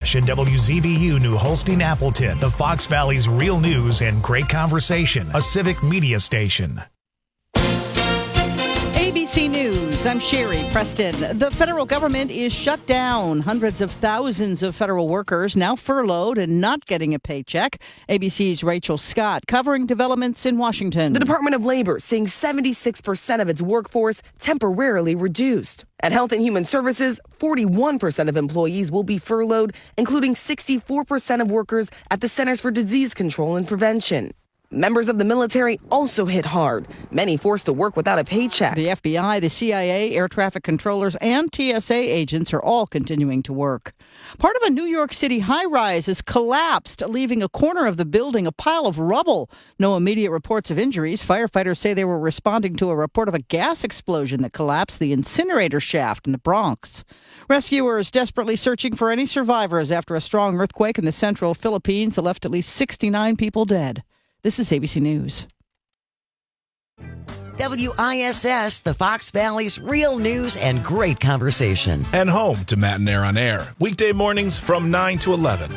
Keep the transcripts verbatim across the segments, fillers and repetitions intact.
and W Z B U New Holstein Appleton, the Fox Valley's real news and great conversation, a civic media station. A B C News, I'm Sherry Preston. The federal government is shut down. Hundreds of thousands of federal workers now furloughed and not getting a paycheck. A B C's Rachel Scott covering developments in Washington. The Department of Labor seeing seventy-six percent of its workforce temporarily reduced. At Health and Human Services, forty-one percent of employees will be furloughed, including sixty-four percent of workers at the Centers for Disease Control and Prevention. Members of the military also hit hard, many forced to work without a paycheck. The F B I, the C I A, air traffic controllers, and T S A agents are all continuing to work. Part of a New York City high-rise has collapsed, leaving a corner of the building a pile of rubble. No immediate reports of injuries. Firefighters say they were responding to a report of a gas explosion that collapsed the incinerator shaft in the Bronx. Rescuers desperately searching for any survivors after a strong earthquake in the central Philippines that left at least sixty-nine people dead. This is A B C News. W I S S, the Fox Valley's real news and great conversation. And home to Matt and Air on Air. Weekday mornings from nine to eleven.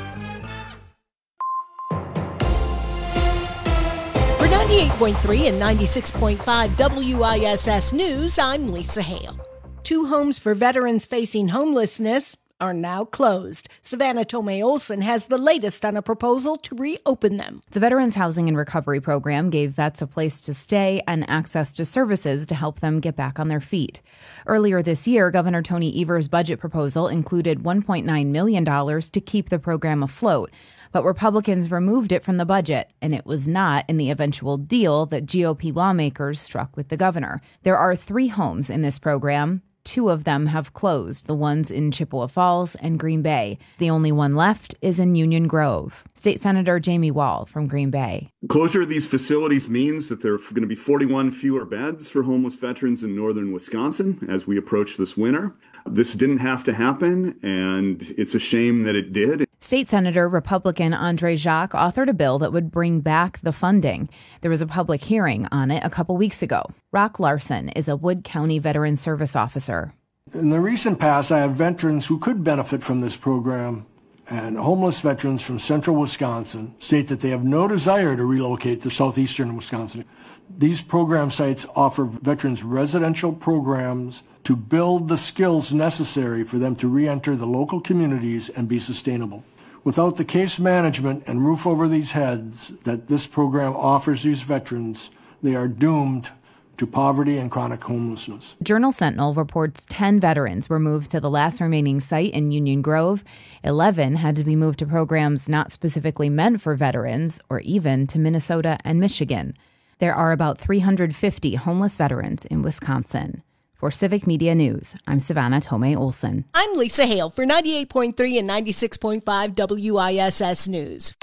For ninety-eight point three and ninety-six point five W I S S News, I'm Lisa Hale. Two homes for veterans facing homelessness are now closed. Savannah Tomei Olson has the latest on a proposal to reopen them. The Veterans Housing and Recovery Program gave vets a place to stay and access to services to help them get back on their feet. Earlier this year, Governor Tony Evers' budget proposal included one point nine million dollars to keep the program afloat. But Republicans removed it from the budget, and it was not in the eventual deal that G O P lawmakers struck with the governor. There are three homes in this program. Two of them have closed, the ones in Chippewa Falls and Green Bay. The only one left is in Union Grove. State Senator Jamie Wall from Green Bay. Closure of these facilities means that there are going to be forty-one fewer beds for homeless veterans in northern Wisconsin as we approach this winter. This didn't have to happen, and it's a shame that it did. State Senator Republican Andre Jacques authored a bill that would bring back the funding. There was a public hearing on it a couple weeks ago. Rock Larson is a Wood County Veteran Service Officer. In the recent past, I have veterans who could benefit from this program, and homeless veterans from central Wisconsin state that they have no desire to relocate to southeastern Wisconsin. These program sites offer veterans residential programs to build the skills necessary for them to re-enter the local communities and be sustainable. Without the case management and roof over these heads that this program offers these veterans, they are doomed to poverty and chronic homelessness. Journal Sentinel reports ten veterans were moved to the last remaining site in Union Grove. eleven had to be moved to programs not specifically meant for veterans, or even to Minnesota and Michigan. There are about three hundred fifty homeless veterans in Wisconsin. For Civic Media News, I'm Savannah Tomei Olson. I'm Lisa Hale for ninety-eight point three and ninety-six point five W I S S News.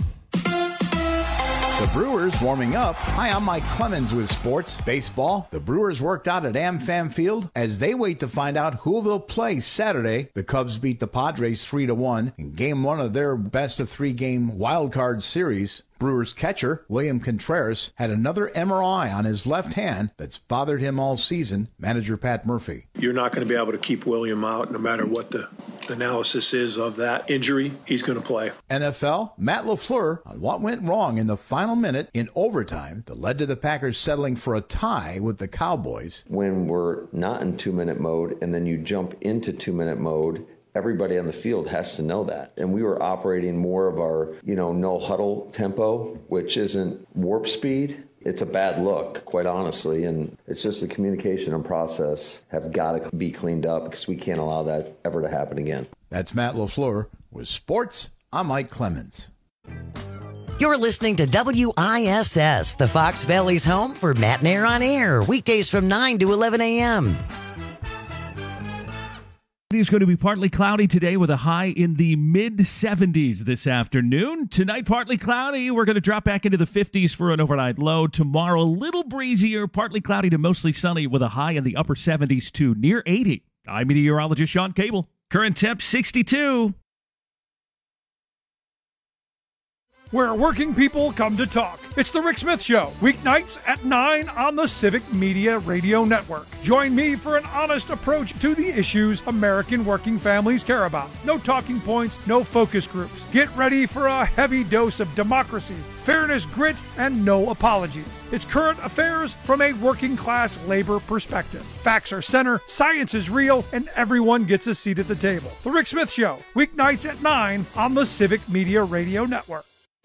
The Brewers warming up. Hi, I'm Mike Clemens with sports. Baseball. The Brewers worked out at AmFam Field as they wait to find out who they'll play Saturday. The Cubs beat the Padres three to one in game one of their best of three game wild card series. Brewers catcher William Contreras had another M R I on his left hand that's bothered him all season. Manager Pat Murphy. You're not going to be able to keep William out no matter what the analysis is of that injury. He's going to play. N F L, Matt LaFleur on what went wrong in the final minute in overtime that led to the Packers settling for a tie with the Cowboys. When we're not in two-minute mode and then you jump into two-minute mode, everybody on the field has to know that. And we were operating more of our, you know, no huddle tempo, which isn't warp speed. It's a bad look, quite honestly. And it's just the communication and process have got to be cleaned up because we can't allow that ever to happen again. That's Matt LaFleur. With sports, I'm Mike Clemens. You're listening to W I S S, the Fox Valley's home for Matt and Air on Air, weekdays from nine to eleven a.m. It's going to be partly cloudy today with a high in the mid seventies this afternoon. Tonight, partly cloudy. We're going to drop back into the fifties for an overnight low. Tomorrow, a little breezier, partly cloudy to mostly sunny with a high in the upper seventies to near eighty. I'm meteorologist Sean Cable. Current temp sixty-two. where working people come to talk. It's The Rick Smith Show, weeknights at nine on the Civic Media Radio Network. Join me for an honest approach to the issues American working families care about. No talking points, no focus groups. Get ready for a heavy dose of democracy, fairness, grit, and no apologies. It's current affairs from a working class labor perspective. Facts are center, science is real, and everyone gets a seat at the table. The Rick Smith Show, weeknights at nine on the Civic Media Radio Network.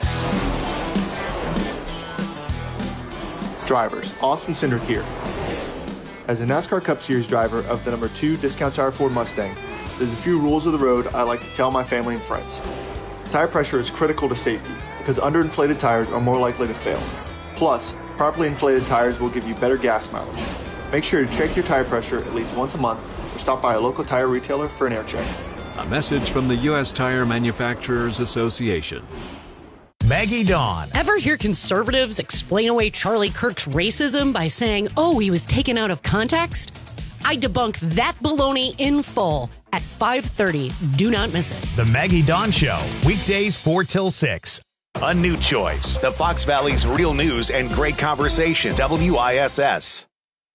Drivers, Austin Cindric here. As a NASCAR Cup Series driver of the number two Discount Tire Ford Mustang, there's a few rules of the road I like to tell my family and friends. Tire pressure is critical to safety because underinflated tires are more likely to fail. Plus, properly inflated tires will give you better gas mileage. Make sure to check your tire pressure at least once a month or stop by a local tire retailer for an air check. A message from the U S Tire Manufacturers Association. Maggie Dawn. Ever hear conservatives explain away Charlie Kirk's racism by saying, oh, he was taken out of context? I debunk that baloney in full at five thirty. Do not miss it. The Maggie Dawn Show, weekdays four till six. A new choice. The Fox Valley's real news and great conversation. W I S S.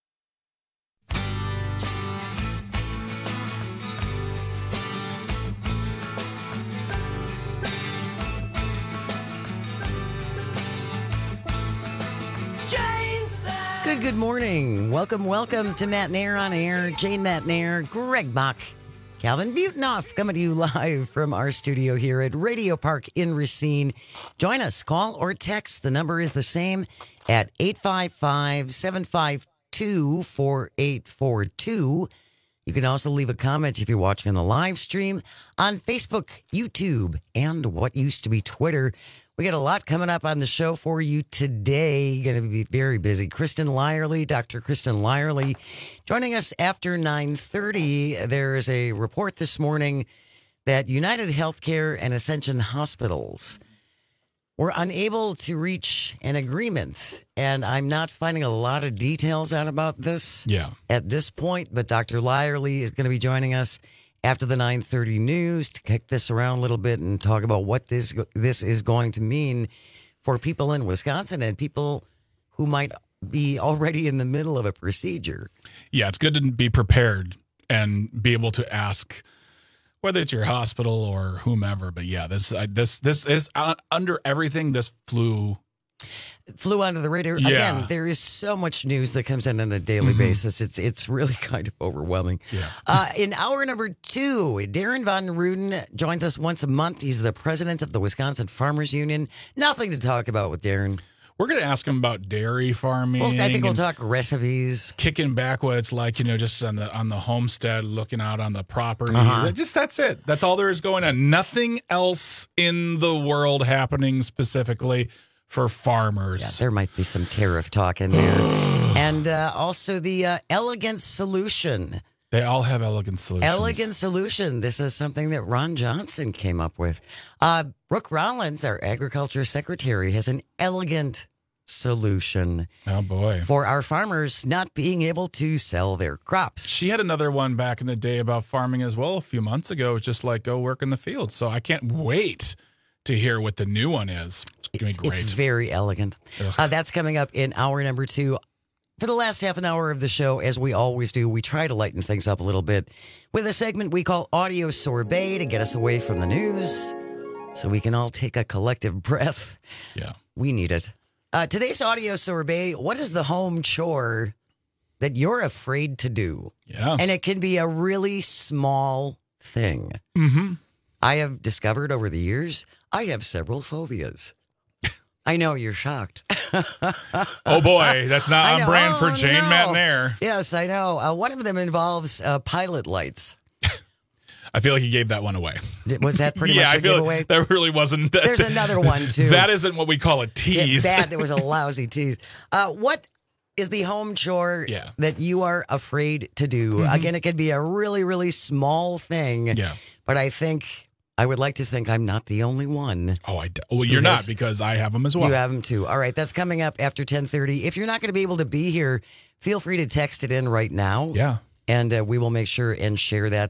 Good, good morning. Welcome, welcome to Matt Nair on Air. Jane Matt Nair, Greg Bach, Calvin Butenoff coming to you live from our studio here at Radio Park in Racine. Join us, call or text. The number is the same at eight five five, seven five two, four eight four two. You can also leave a comment if you're watching on the live stream on Facebook, YouTube, and what used to be Twitter. We got a lot coming up on the show for you today. Going to be very busy. Kristen Lyerly, Doctor Kristen Lyerly, joining us after nine thirty. There is a report this morning that United Healthcare and Ascension Hospitals were unable to reach an agreement. And I'm not finding a lot of details out about this yeah. at this point. But Doctor Lyerly is going to be joining us after the nine thirty news to kick this around a little bit and talk about what this this is going to mean for people in Wisconsin and people who might be already in the middle of a procedure. Yeah, it's good to be prepared and be able to ask whether it's your hospital or whomever. But yeah, this uh, this this is uh, under everything. This flew. Flew under the radar. Yeah. Again, there is so much news that comes in on a daily mm-hmm. basis. It's it's really kind of overwhelming. Yeah. uh, in hour number two, Darren Von Ruden joins us once a month. He's the president of the Wisconsin Farmers Union. Nothing to talk about with Darren. We're going to ask him about dairy farming. Well, I think we'll talk recipes. Kicking back what it's like, you know, just on the on the homestead, looking out on the property. Uh-huh. Just that's it. That's all there is going on. Nothing else in the world happening specifically for farmers. Yeah, there might be some tariff talk in there. And uh, also the uh, Elegant Solution. They all have Elegant Solutions. Elegant Solution. This is something that Ron Johnson came up with. Uh, Brooke Rollins, our agriculture secretary, has an elegant solution. Oh, boy. For our farmers not being able to sell their crops. She had another one back in the day about farming as well a few months ago. It was just like, go work in the field. So I can't wait to hear what the new one is. It's going to be great. It's very elegant. Uh, that's coming up in hour number two. For the last half an hour of the show, as we always do, we try to lighten things up a little bit with a segment we call Audio Sorbet to get us away from the news so we can all take a collective breath. Yeah. We need it. Uh, today's Audio Sorbet, what is the home chore that you're afraid to do? Yeah. And it can be a really small thing. Mm-hmm. I have discovered over the years, I have several phobias. I know you're shocked. Oh, boy. That's not on brand for oh, Jane no. Matt Nair. Yes, I know. Uh, one of them involves uh, pilot lights. I feel like you gave that one away. Was that pretty yeah, much a I feel giveaway? Like that really wasn't. That, There's another one, too. That isn't what we call a tease. That was a lousy tease. Uh, what is the home chore yeah. that you are afraid to do? Mm-hmm. Again, it could be a really, really small thing. Yeah. But I think, I would like to think I'm not the only one. Oh, I do. Well, you're not, because I have them as well. You have them too. All right, that's coming up after ten thirty. If you're not going to be able to be here, feel free to text it in right now. Yeah. And uh, we will make sure and share that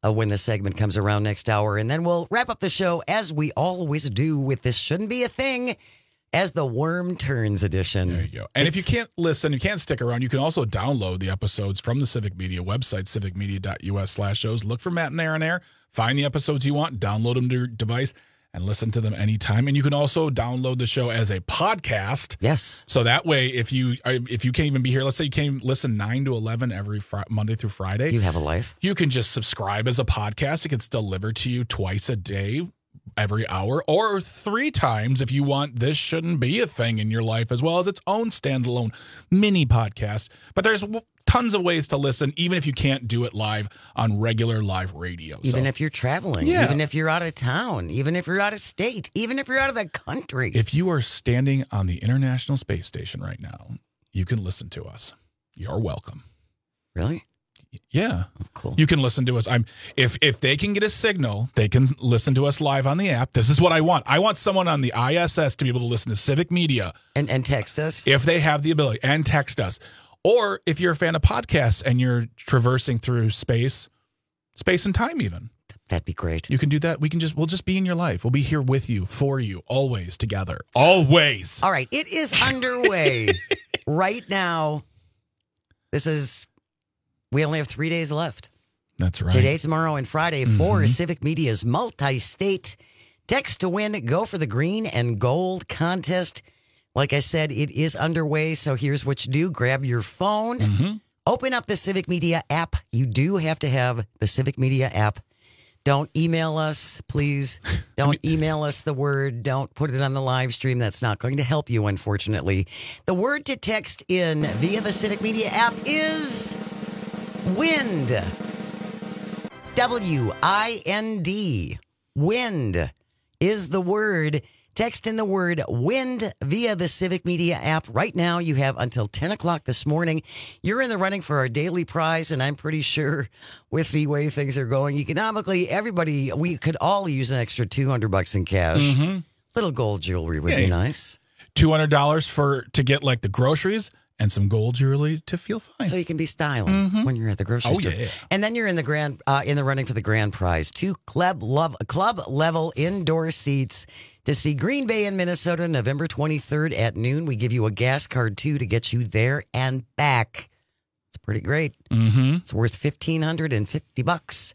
uh, when the segment comes around next hour. And then we'll wrap up the show as we always do with This Shouldn't Be a Thing as the Worm Turns edition. There you go. And it's, if you can't listen, you can't stick around, you can also download the episodes from the Civic Media website, civic media dot u s slash shows. Look for Matt and Air on Air. Find the episodes you want, download them to your device, and listen to them anytime. And you can also download the show as a podcast. Yes. So that way, if you if you can't even be here, let's say you can't listen nine to eleven every fr- Monday through Friday. You have a life. You can just subscribe as a podcast. It gets delivered to you twice a day, every hour, or three times if you want. This shouldn't be a thing in your life, as well as its own standalone mini podcast. But there's tons of ways to listen, even if you can't do it live on regular live radio. Even so, if you're traveling, yeah. even if you're out of town, even if you're out of state, even if you're out of the country. If you are standing on the International Space Station right now, you can listen to us. You're welcome. Really? Yeah. Oh, cool. You can listen to us. I'm if if they can get a signal, they can listen to us live on the app. This is what I want. I want someone on the I S S to be able to listen to Civic Media. And and text us. If they have the ability. And text us. Or if you're a fan of podcasts and you're traversing through space, space and time even. That'd be great. You can do that. We can just, we'll just be in your life. We'll be here with you, for you, always together. Always. All right. It is underway right now. This is, we only have three days left. That's right. Today, tomorrow, and Friday Mm-hmm. for Civic Media's multi-state text to win, go for the green and gold contest. Like I said, it is underway, so here's what you do. Grab your phone, mm-hmm. open up the Civic Media app. You do have to have the Civic Media app. Don't email us, please. Don't email us the word. Don't put it on the live stream. That's not going to help you, unfortunately. The word to text in via the Civic Media app is wind. W I N D. Wind is the word. Text in the word wind via the Civic Media app. Right now, you have until ten o'clock this morning. You're in the running for our daily prize, and I'm pretty sure with the way things are going economically, everybody, we could all use an extra two hundred bucks in cash. Mm-hmm. Little gold jewelry would Yeah, be nice. two hundred dollars for to get like the groceries and some gold jewelry to feel fine. So you can be styling Mhm. when you're at the grocery Oh, store. yeah. And then you're in the grand uh, in the running for the grand prize. Two club love club level indoor seats to see Green Bay in Minnesota November twenty-third at noon. We give you a gas card too to get you there and back. It's pretty great. Mm-hmm. It's worth fifteen hundred fifty bucks.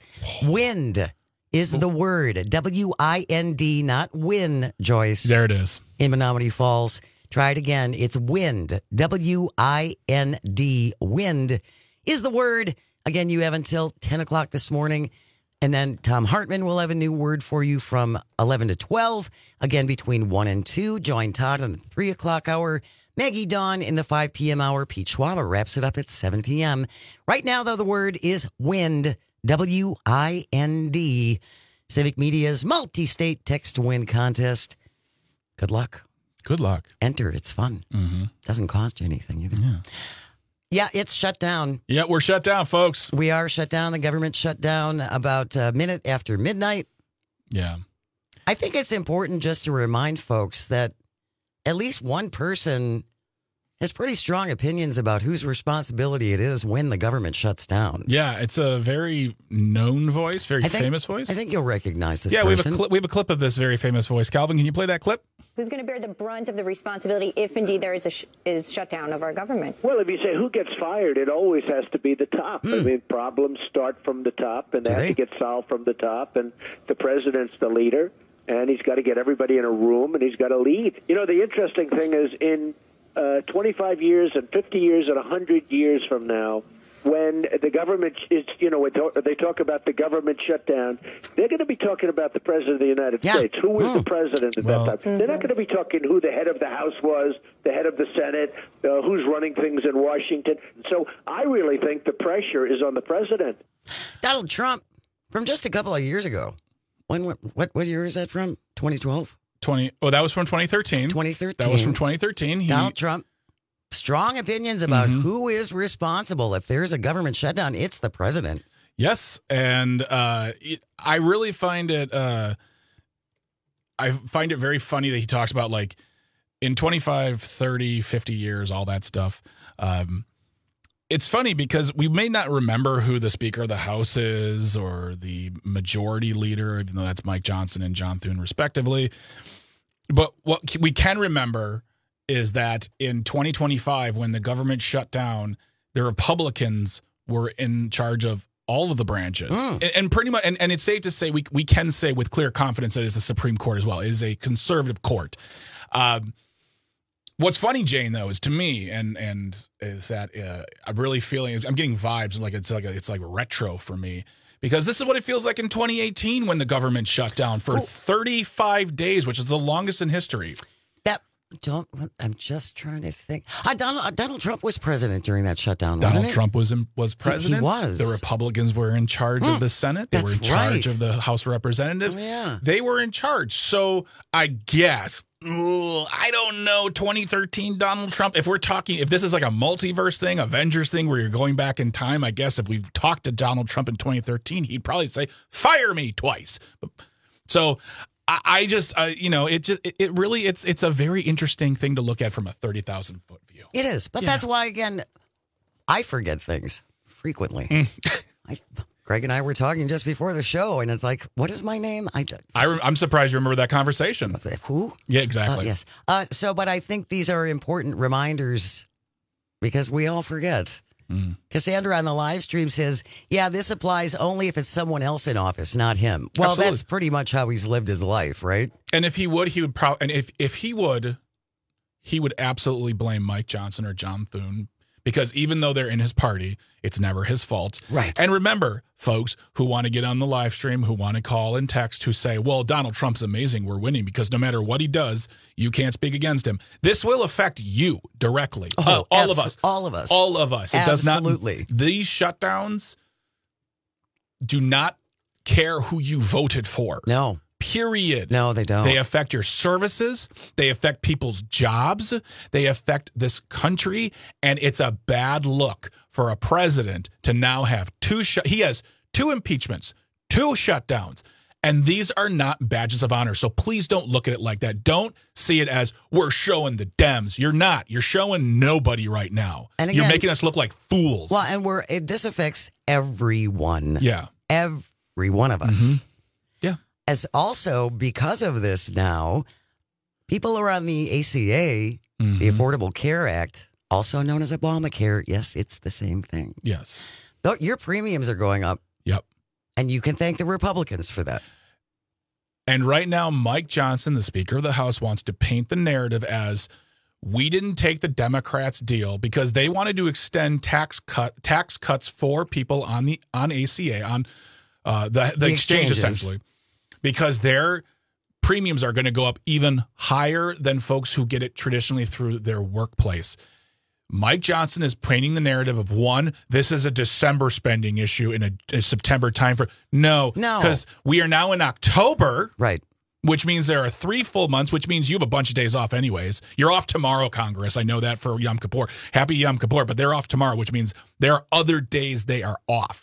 Wind is the word. W I N D, not win, Joyce. There it is. In Menominee Falls. Try it again. It's wind. W I N D. Wind is the word. Again, you have until ten o'clock this morning. And then Tom Hartman will have a new word for you from eleven to twelve. Again, between one and two. Join Todd in the three o'clock hour. Maggie Dawn in the five p.m. hour. Pete Schwaber wraps it up at seven p.m. Right now, though, the word is wind. W I N D. Civic Media's multi-state text-to-win contest. Good luck. Good luck. Enter. It's fun. Mm-hmm. Doesn't cost you anything either. Yeah. Yeah, it's shut down. Yeah, we're shut down, folks. We are shut down. The government shut down about a minute after midnight. Yeah. I think it's important just to remind folks that at least one person has pretty strong opinions about whose responsibility it is when the government shuts down. Yeah, it's a very known voice, very I think- famous voice. I think you'll recognize this yeah, we have, a person. cli- we have a clip of this very famous voice. Calvin, can you play that clip? Who's going to bear the brunt of the responsibility if indeed there is a sh- is shutdown of our government? Well, if you say who gets fired, it always has to be the top. I mean, problems start from the top, and they Do have they? to get solved from the top. And the president's the leader, and he's got to get everybody in a room, and he's got to lead. You know, the interesting thing is in uh, twenty-five years and fifty years and one hundred years from now, when the government is, you know, when they talk about the government shutdown, they're going to be talking about the President of the United Yeah. States. Who was Oh. the president at Well- that time? They're not going to be talking who the head of the House was, the head of the Senate, uh, who's running things in Washington. So I really think the pressure is on the president. Donald Trump, from just a couple of years ago. When what what year is that from? twenty twelve? twenty Oh, that was from twenty thirteen. twenty thirteen. That was from twenty thirteen. He, Donald Trump, strong opinions about Mhm. who is responsible. If there's a government shutdown, it's the president. Yes, and uh, it, I really find it. Uh, I find it very funny that he talks about like in twenty-five, thirty, fifty years, all that stuff. Um, it's funny because we may not remember who the Speaker of the House is or the Majority Leader, even though that's Mike Johnson and John Thune, respectively. But what we can remember is that in twenty twenty-five, when the government shut down, the Republicans were in charge of all of the branches. Mm. And, and pretty much, and, and it's safe to say, we we can say with clear confidence that it's the Supreme Court as well. It is a conservative court. Um, what's funny, Jane, though, is to me, and and is that uh, I'm really feeling, I'm getting vibes like it's like a, it's like retro for me. Because this is what it feels like in twenty eighteen when the government shut down for oh. thirty-five days, which is the longest in history. That don't. I'm just trying to think. Uh, Donald, uh, Donald Trump was president during that shutdown. Donald wasn't it? Trump was in, was president. He was. The Republicans were in charge mm, of the Senate. They that's were in charge right. of the House of Representatives. Oh, yeah. They were in charge. So I guess. Ugh, I don't know, twenty thirteen Donald Trump. If we're talking, if this is like a multiverse thing, Avengers thing, where you're going back in time, I guess if we talked to Donald Trump in twenty thirteen, he'd probably say, "Fire me twice." So I, I just, uh, you know, it just, it, it really, it's, it's a very interesting thing to look at from a thirty thousand foot view. It is, but yeah. That's why, again, I forget things frequently. Mm. I. Greg and I were talking just before the show, and it's like, what is my name? I, I re- I'm surprised you remember that conversation. Who? Yeah, exactly. Uh, yes. Uh, so, but I think these are important reminders because we all forget. Mm. Cassandra on the live stream says, yeah, this applies only if it's someone else in office, not him. Well, Absolutely. That's pretty much how he's lived his life, right? And if he would, he would probably, and if, if he would, he would absolutely blame Mike Johnson or John Thune. Because even though they're in his party, it's never his fault. Right. And remember, folks who want to get on the live stream, who want to call and text, who say, well, Donald Trump's amazing, we're winning, because no matter what he does, you can't speak against him. This will affect you directly. Oh, uh, all abso- of us. All of us. All of us. It Absolutely. does not. These shutdowns do not care who you voted for. No. Period. No, they don't. They affect your services. They affect people's jobs. They affect this country. And it's a bad look for a president to now have two shut. He has two impeachments, two shutdowns, and these are not badges of honor. So please don't look at it like that. Don't see it as we're showing the Dems. You're not. You're showing nobody right now. And again, you're making us look like fools. Well, and we're it, this affects everyone. Yeah. Every one of us. Mm-hmm. Yeah. As also, because of this now, people are on the A C A, mm-hmm. the Affordable Care Act, also known as Obamacare. Yes, it's the same thing. Yes. Though your premiums are going up. Yep. And you can thank the Republicans for that. And right now, Mike Johnson, the Speaker of the House, wants to paint the narrative as we didn't take the Democrats' deal because they wanted to extend tax cut tax cuts for people on the on A C A, on uh, the, the, the exchange, essentially. Because their premiums are going to go up even higher than folks who get it traditionally through their workplace. Mike Johnson is painting the narrative of, one, this is a December spending issue in a, a September time for no, no, because we are now in October, right? Which means there are three full months, which means you have a bunch of days off anyways. You're off tomorrow, Congress. I know that for Yom Kippur. Happy Yom Kippur, but they're off tomorrow, which means there are other days they are off.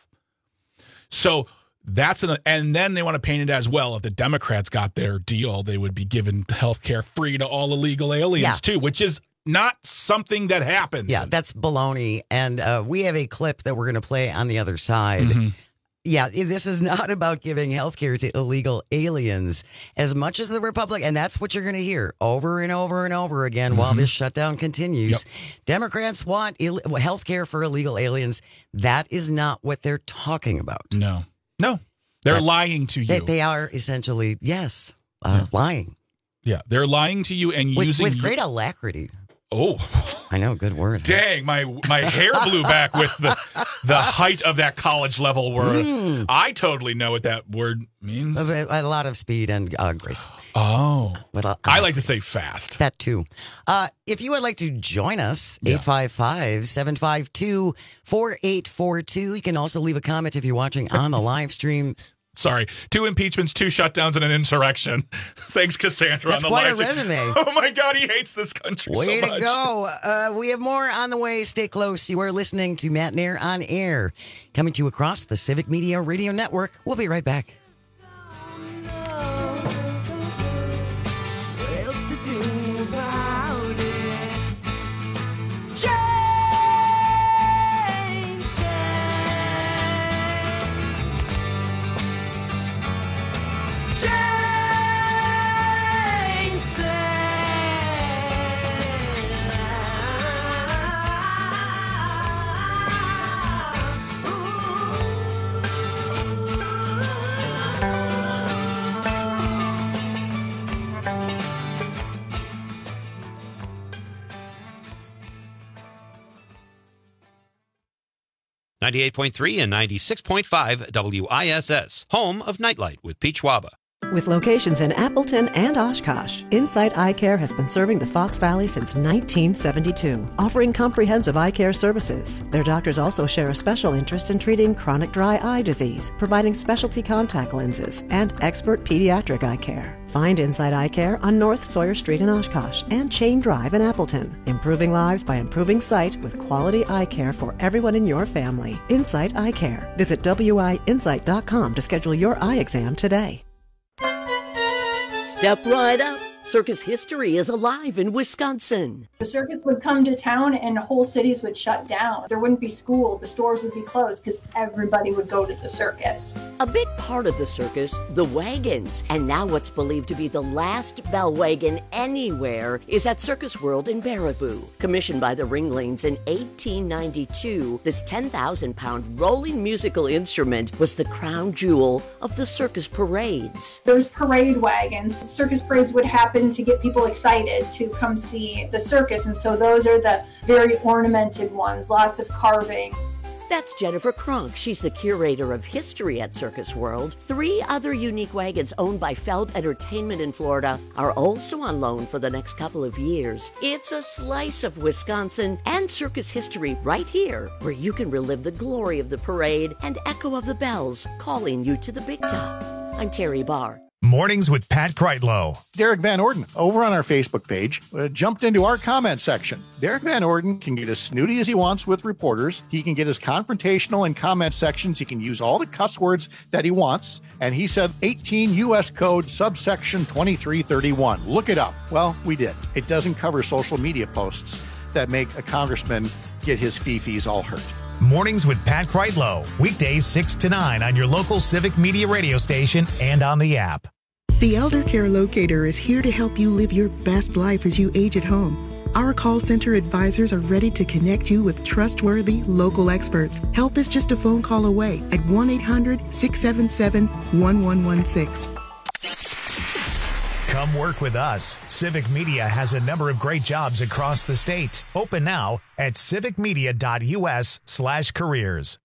So that's an, and then they want to paint it as, well, if the Democrats got their deal, they would be given health care free to all illegal aliens yeah. too, which is not something that happens. Yeah, that's baloney. And uh, we have a clip that we're going to play on the other side. Mm-hmm. Yeah, this is not about giving health care to illegal aliens as much as the Republic. And that's what you're going to hear over and over and over again mm-hmm. while this shutdown continues. Yep. Democrats want Ill- health care for illegal aliens. That is not what they're talking about. No. No, they're That's, lying to you. They, they are essentially, yes, uh, yeah. lying. Yeah, they're lying to you and with, using with great alacrity. Oh, I know, good word. Dang, my my hair blew back with the the height of that college level word. Mm. I totally know what that word means. A, a lot of speed and uh, grace. Oh, but uh, I like to say fast. That too. Uh, if you would like to join us, eight five five, seven five two, four eight four two. You can also leave a comment if you're watching on the live stream. Sorry, two impeachments, two shutdowns, and an insurrection. Thanks, Cassandra. That's on the quite live a resume. Oh my God, he hates this country Way so much. Way to go. Uh, we have more on the way. Stay close. You are listening to Matt Nair on Air, coming to you across the Civic Media Radio Network. We'll be right back. ninety-eight point three and ninety-six point five W I S S, home of Nightlight with Peach Waba. With locations in Appleton and Oshkosh, Insight Eye Care has been serving the Fox Valley since nineteen seventy-two, offering comprehensive eye care services. Their doctors also share a special interest in treating chronic dry eye disease, providing specialty contact lenses, and expert pediatric eye care. Find Insight Eye Care on North Sawyer Street in Oshkosh and Chain Drive in Appleton. Improving lives by improving sight with quality eye care for everyone in your family. Insight Eye Care. Visit W I insight dot com to schedule your eye exam today. Step right up. Circus history is alive in Wisconsin. The circus would come to town and whole cities would shut down. There wouldn't be school, the stores would be closed because everybody would go to the circus. A big part of the circus, the wagons. And now what's believed to be the last bell wagon anywhere is at Circus World in Baraboo. Commissioned by the Ringlings in eighteen ninety-two, this ten thousand pound rolling musical instrument was the crown jewel of the circus parades. There's parade wagons. Circus parades would happen to get people excited to come see the circus, and so those are the very ornamented ones, lots of carving. That's Jennifer Kronk. She's the curator of history at Circus World. Three other unique wagons owned by Feld Entertainment in Florida are also on loan for the next couple of years. It's a slice of Wisconsin and circus history right here, where you can relive the glory of the parade and echo of the bells calling you to the big top. I'm Terry Barr. Mornings with Pat Kreitlow. Derek Van Orden, over on our Facebook page, uh, jumped into our comment section. Derek Van Orden can get as snooty as he wants with reporters. He can get as confrontational in comment sections. He can use all the cuss words that he wants. And he said eighteen U S Code subsection twenty-three thirty-one. Look it up. Well, we did. It doesn't cover social media posts that make a congressman get his fee-fees all hurt. Mornings with Pat Kreitlow. Weekdays six to nine on your local Civic Media radio station and on the app. The Elder Care Locator is here to help you live your best life as you age at home. Our call center advisors are ready to connect you with trustworthy local experts. Help is just a phone call away at one eight hundred six seven seven one one one six. Come work with us. Civic Media has a number of great jobs across the state. Open now at civicmedia.us slash careers.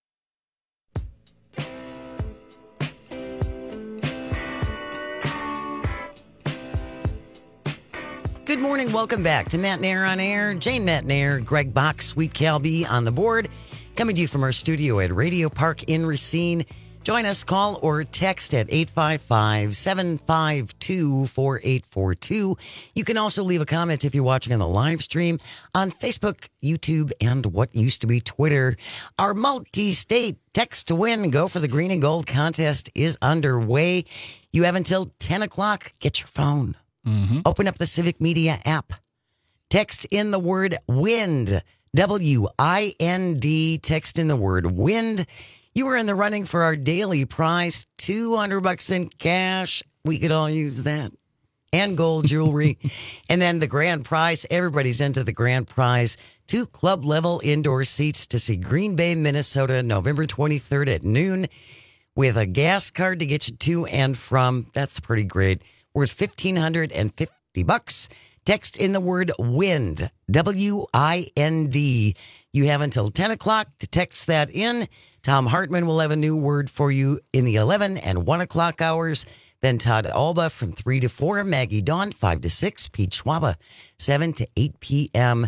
Good morning. Welcome back to Matt Nair on Air. Jane Matt Nair, Greg Bach, Sweet Calby on the board. Coming to you from our studio at Radio Park in Racine. Join us, call or text at eight five five, seven five two, four eight four two. You can also leave a comment if you're watching on the live stream on Facebook, YouTube, and what used to be Twitter. Our multi-state text to win, go for the green and gold contest is underway. You have until ten o'clock. Get your phone. Mm-hmm. Open up the Civic Media app. Text in the word WIND, W I N D. Text in the word WIND. You are in the running for our daily prize, two hundred bucks in cash. We could all use that. And gold jewelry. And then the grand prize, everybody's into the grand prize. Two club level indoor seats to see Green Bay, Minnesota, November twenty-third at noon with a gas card to get you to and from. That's pretty great. Worth fifteen hundred fifty bucks. Text in the word WIND, W I N D. You have until ten o'clock to text that in. Tom Hartman will have a new word for you in the eleven and one o'clock hours. Then Todd Alba from three to four. Maggie Dawn, five to six. Pete Schwaba, seven to eight p.m.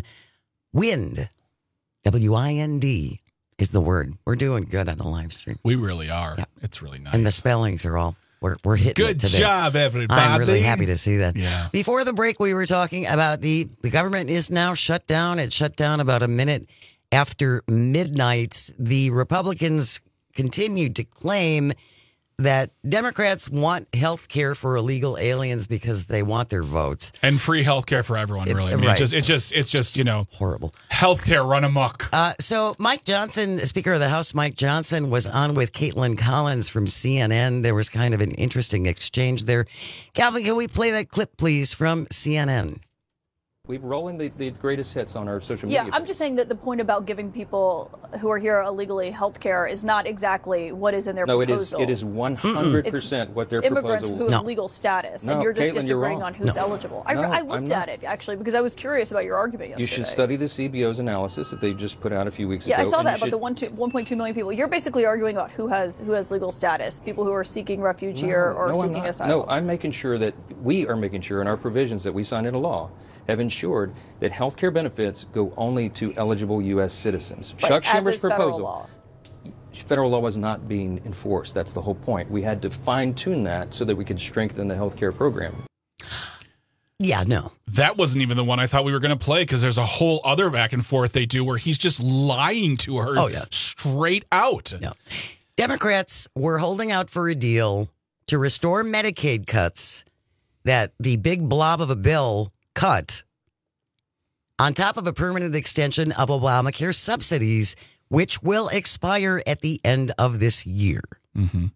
WIND, W I N D is the word. We're doing good on the live stream. We really are. Yeah. It's really nice. And the spellings are all, we're, we're hitting Good it today. job, everybody. I'm really happy to see that. Yeah. Before the break, we were talking about the, the government is now shut down. It shut down about a minute after midnight. The Republicans continued to claim that Democrats want health care for illegal aliens because they want their votes. And free health care for everyone, really. I mean, right. It's just, it's just, it's just, you know, horrible. Health care run amok. Uh, so Mike Johnson, Speaker of the House, Mike Johnson, was on with Caitlin Collins from C N N. There was kind of an interesting exchange there. Calvin, can we play that clip, please, from C N N? We roll in the, the greatest hits on our social Yeah, media. I'm just saying that the point about giving people who are here illegally health care is not exactly what is in their no, proposal. No, it is. It is one hundred percent what their immigrants proposal who is. have no. legal status, no, and you're just Caitlin, disagreeing you're on who's no. eligible. I, no, I looked at it, actually, because I was curious about your argument yesterday. You should study the C B O's analysis that they just put out a few weeks yeah, ago. Yeah, I saw that about should... the one, two, one point two million people. You're basically arguing about who has who has legal status, people who are seeking refuge no, here or no, seeking I'm not. asylum. No, I'm making sure that we are making sure in our provisions that we sign into law have ensured that health care benefits go only to eligible U S citizens. But Chuck as Schumer's is federal proposal. Law. Federal law was not being enforced. That's the whole point. We had to fine-tune that so that we could strengthen the health care program. Yeah, no. That wasn't even the one I thought we were going to play, because there's a whole other back and forth they do where he's just lying to her oh, yeah. straight out. Yeah. Democrats were holding out for a deal to restore Medicaid cuts that the big blob of a bill cut on top of a permanent extension of Obamacare subsidies, which will expire at the end of this year. Mm-hmm.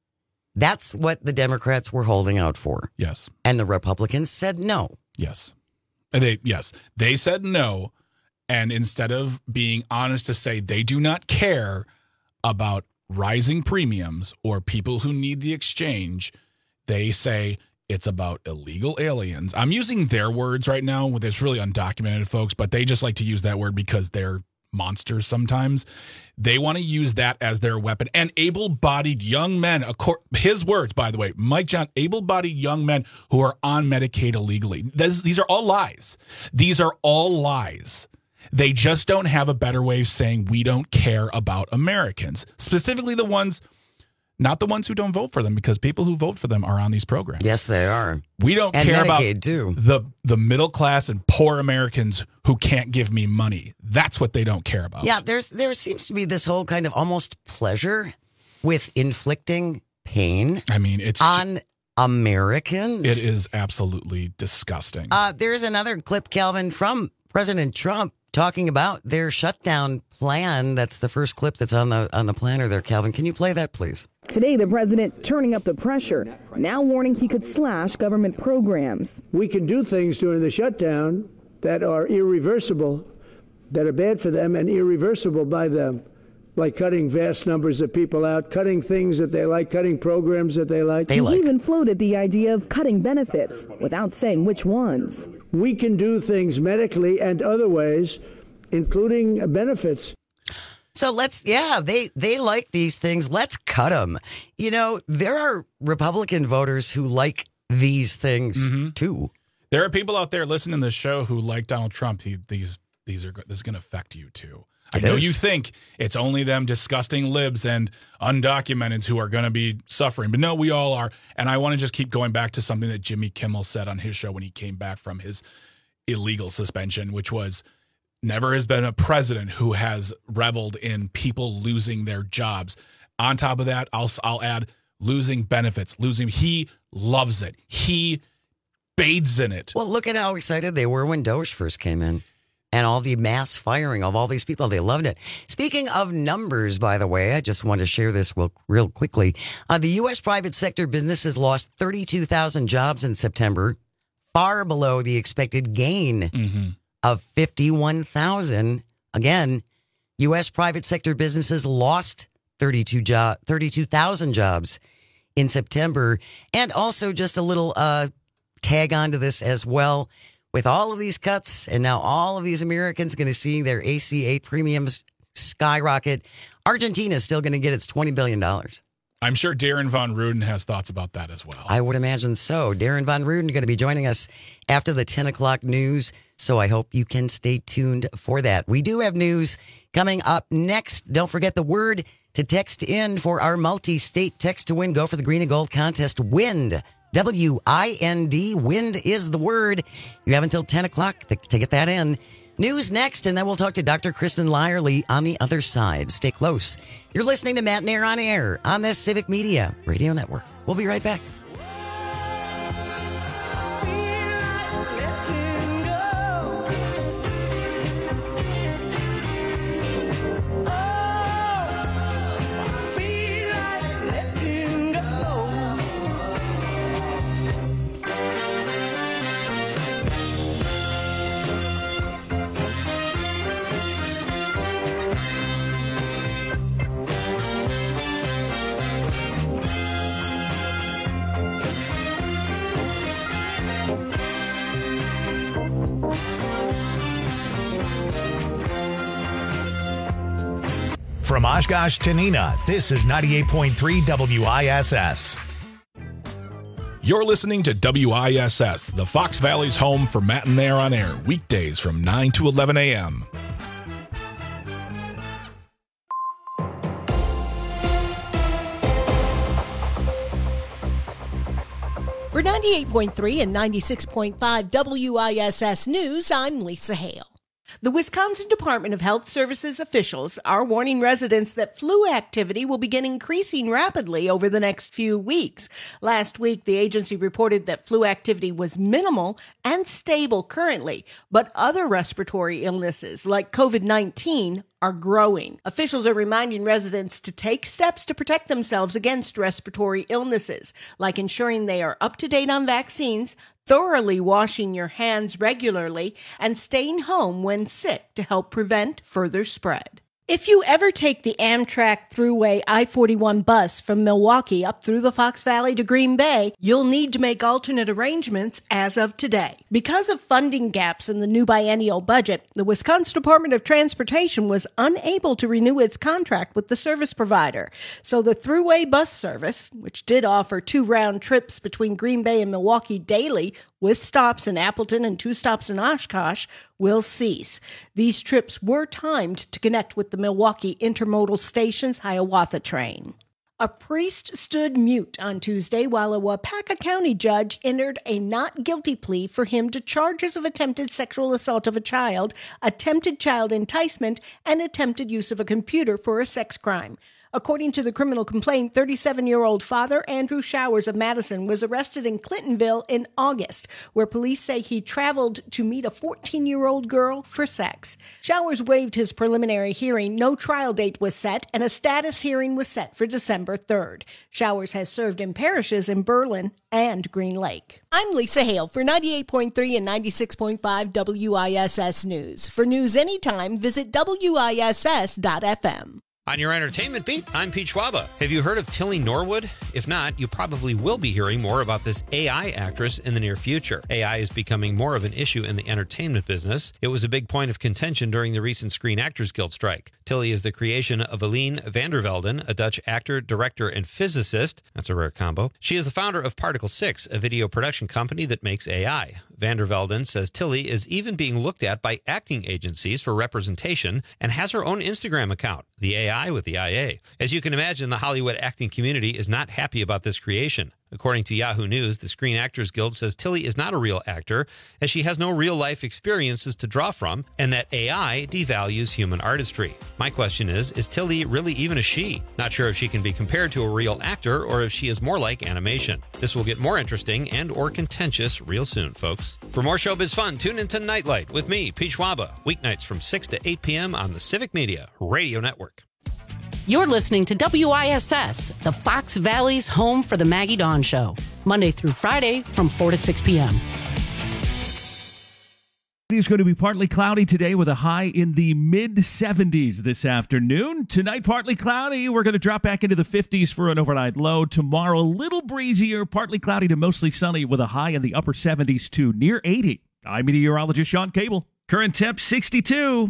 That's what the Democrats were holding out for. Yes. And the Republicans said no. Yes. And they, yes, they said no. And instead of being honest to say they do not care about rising premiums or people who need the exchange, they say it's about illegal aliens. I'm using their words right now. It's really undocumented, folks, but they just like to use that word because they're monsters sometimes. They want to use that as their weapon. And able-bodied young men, his words, by the way, Mike John, able-bodied young men who are on Medicaid illegally. This, these are all lies. These are all lies. They just don't have a better way of saying we don't care about Americans, specifically the ones, not the ones who don't vote for them, because people who vote for them are on these programs. Yes, they are. We don't and care Medicaid about too. the the middle class and poor Americans who can't give me money. That's what they don't care about. Yeah, there's there seems to be this whole kind of almost pleasure with inflicting pain. I mean, it's on Americans. It is absolutely disgusting. Uh, there's another clip, Calvin, from President Trump talking about their shutdown plan. That's the first clip that's on the on the planner there, Calvin. Can you play that, please? Today, the president turning up the pressure, now warning he could slash government programs. We can do things during the shutdown that are irreversible, that are bad for them and irreversible by them, like cutting vast numbers of people out, cutting things that they like, cutting programs that they like. They he like. even floated the idea of cutting benefits without saying which ones. We can do things medically and other ways, including benefits. So let's, yeah, they, they like these things. Let's cut them. You know, there are Republican voters who like these things mm-hmm. too. There are people out there listening to this show who like Donald Trump. He, these, these are, this is going to affect you too. I it know is. You think it's only them disgusting libs and undocumented who are going to be suffering, but no, we all are. And I want to just keep going back to something that Jimmy Kimmel said on his show when he came back from his illegal suspension, which was, never has been a president who has reveled in people losing their jobs. On top of that, I'll I'll add losing benefits, losing. He loves it. He bathes in it. Well, look at how excited they were when Doge first came in. And all the mass firing of all these people, they loved it. Speaking of numbers, by the way, I just want to share this real, real quickly. Uh, the U S private sector businesses lost thirty-two thousand jobs in September, far below the expected gain mm-hmm. of fifty-one thousand. Again, U S private sector businesses lost thirty-two job, thirty-two thousand jobs in September. And also just a little uh, tag onto this as well. With all of these cuts, and now all of these Americans going to see their A C A premiums skyrocket, Argentina is still going to get its twenty billion dollars. I'm sure Darren Von Ruden has thoughts about that as well. I would imagine so. Darren Von Ruden going to be joining us after the ten o'clock news, so I hope you can stay tuned for that. We do have news coming up next. Don't forget the word to text in for our multi-state text to win. Go for the green and gold contest. WIND. W I N D. Wind is the word. You have until ten o'clock to get that in. News next, and then we'll talk to Doctor Kristen Lyerly on the other side. Stay close. You're listening to Matt Nair on Air on the Civic Media Radio Network. We'll be right back. From Oshkosh to Neenah, this is ninety-eight point three W I S S. You're listening to W I S S, the Fox Valley's home for Matt and Nair on air, weekdays from nine to eleven a.m. For ninety-eight point three and ninety-six point five W I S S News, I'm Lisa Hale. The Wisconsin Department of Health Services officials are warning residents that flu activity will begin increasing rapidly over the next few weeks. Last week, the agency reported that flu activity was minimal and stable currently, but other respiratory illnesses like COVID nineteen are growing. Officials are reminding residents to take steps to protect themselves against respiratory illnesses, like ensuring they are up to date on vaccines, thoroughly washing your hands regularly, and staying home when sick to help prevent further spread. If you ever take the Amtrak Thruway I forty-one bus from Milwaukee up through the Fox Valley to Green Bay, you'll need to make alternate arrangements as of today. Because of funding gaps in the new biennial budget, the Wisconsin Department of Transportation was unable to renew its contract with the service provider. So the Thruway bus service, which did offer two round trips between Green Bay and Milwaukee daily, with stops in Appleton and two stops in Oshkosh, will cease. These trips were timed to connect with the Milwaukee Intermodal Station's Hiawatha train. A priest stood mute on Tuesday while a Wapaka County judge entered a not guilty plea for him to charges of attempted sexual assault of a child, attempted child enticement, and attempted use of a computer for a sex crime. According to the criminal complaint, thirty-seven-year-old father Andrew Showers of Madison was arrested in Clintonville in August, where police say he traveled to meet a fourteen-year-old girl for sex. Showers waived his preliminary hearing, no trial date was set, and a status hearing was set for December third. Showers has served in parishes in Berlin and Green Lake. I'm Lisa Hale for ninety-eight point three and ninety-six point five W I S S News. For news anytime, visit W I S S dot F M. On your entertainment beat, I'm Pete Schwaba. Have you heard of Tilly Norwood? If not, you probably will be hearing more about this A I actress in the near future. A I is becoming more of an issue in the entertainment business. It was a big point of contention during the recent Screen Actors Guild strike. Tilly is the creation of Aline van der Velden, a Dutch actor, director, and physicist. That's a rare combo. She is the founder of Particle six, a video production company that makes A I. Van der Velden says Tilly is even being looked at by acting agencies for representation and has her own Instagram account, the A I with the I A. As you can imagine, the Hollywood acting community is not happy about this creation. According to Yahoo News, the Screen Actors Guild says Tilly is not a real actor, as she has no real-life experiences to draw from, and that A I devalues human artistry. My question is, is Tilly really even a she? Not sure if she can be compared to a real actor or if she is more like animation. This will get more interesting and or contentious real soon, folks. For more showbiz fun, tune into Nightlight with me, Pete Schwaba, weeknights from six to eight p.m. on the Civic Media Radio Network. You're listening to W I S S, the Fox Valley's home for the Maggie Dawn Show, Monday through Friday from four to six p.m. It's going to be partly cloudy today with a high in the mid seventies this afternoon. Tonight, partly cloudy. We're going to drop back into the fifties for an overnight low. Tomorrow, a little breezier, partly cloudy to mostly sunny with a high in the upper seventies to near eighty. I'm meteorologist Sean Cable. Current temp sixty-two.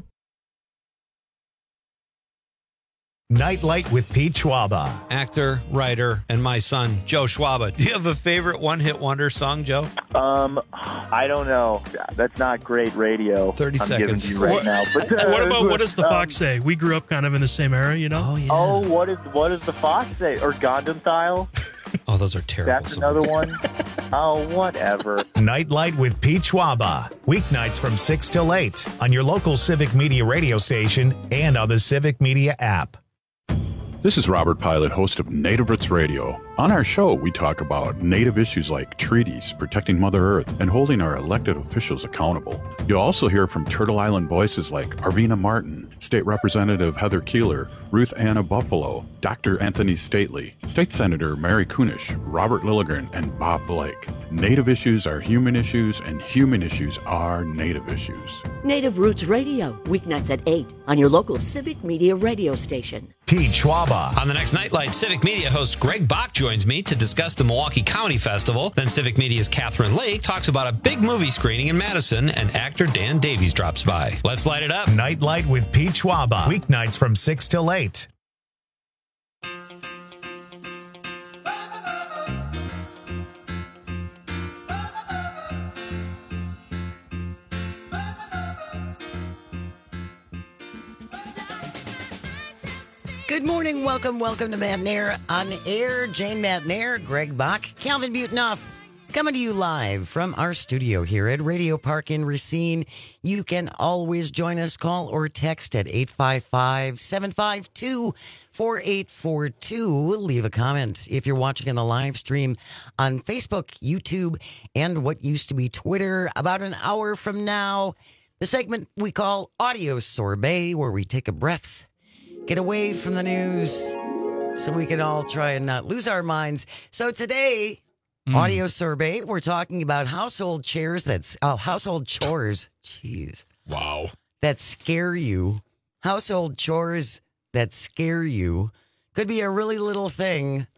Nightlight with Pete Schwaba. Actor, writer, and my son, Joe Schwaba. Do you have a favorite one-hit wonder song, Joe? Um, I don't know. That's not great radio. thirty I'm seconds. Giving you right what, now. But, uh, what about what does the um, Fox say? We grew up kind of in the same era, you know? Oh, yeah. Oh, what is what does the Fox say? Or Gundam Style? Oh, those are terrible That's songs. another one. Oh, whatever. Nightlight with Pete Schwaba. Weeknights from six till eight on your local Civic Media radio station and on the Civic Media app. This is Robert Pilot, host of Native Roots Radio. On our show, we talk about Native issues like treaties, protecting Mother Earth, and holding our elected officials accountable. You'll also hear from Turtle Island voices like Arvina Martin, State Representative Heather Keeler, Ruth Anna Buffalo, Doctor Anthony Stately, State Senator Mary Kunish, Robert Lilligren, and Bob Blake. Native issues are human issues, and human issues are Native issues. Native Roots Radio, weeknights at eight on your local Civic Media radio station. Pete Schwaba. On the next Nightlight, Civic Media host Greg Bach joins me to discuss the Milwaukee Comedy Festival. Then Civic Media's Catherine Lake talks about a big movie screening in Madison, and actor Dan Davies drops by. Let's light it up. Nightlight with Pete Schwaba. Weeknights from six till eight. Good morning. Welcome, welcome to Matt Nair on air. Jane Matt Nair, Greg Bach, Calvin Butonoff, coming to you live from our studio here at Radio Park in Racine. You can always join us, call or text at eight five five, seven five two, four eight four two. Leave a comment if you're watching in the live stream on Facebook, YouTube, and what used to be Twitter. About an hour from now, the segment we call Audio Sorbet, where we take a breath, get away from the news so we can all try and not lose our minds. So today, mm. Audio Sorbet, we're talking about household chairs that's oh, household chores. Jeez. Wow. That scare you. Household chores that scare you. Could be a really little thing.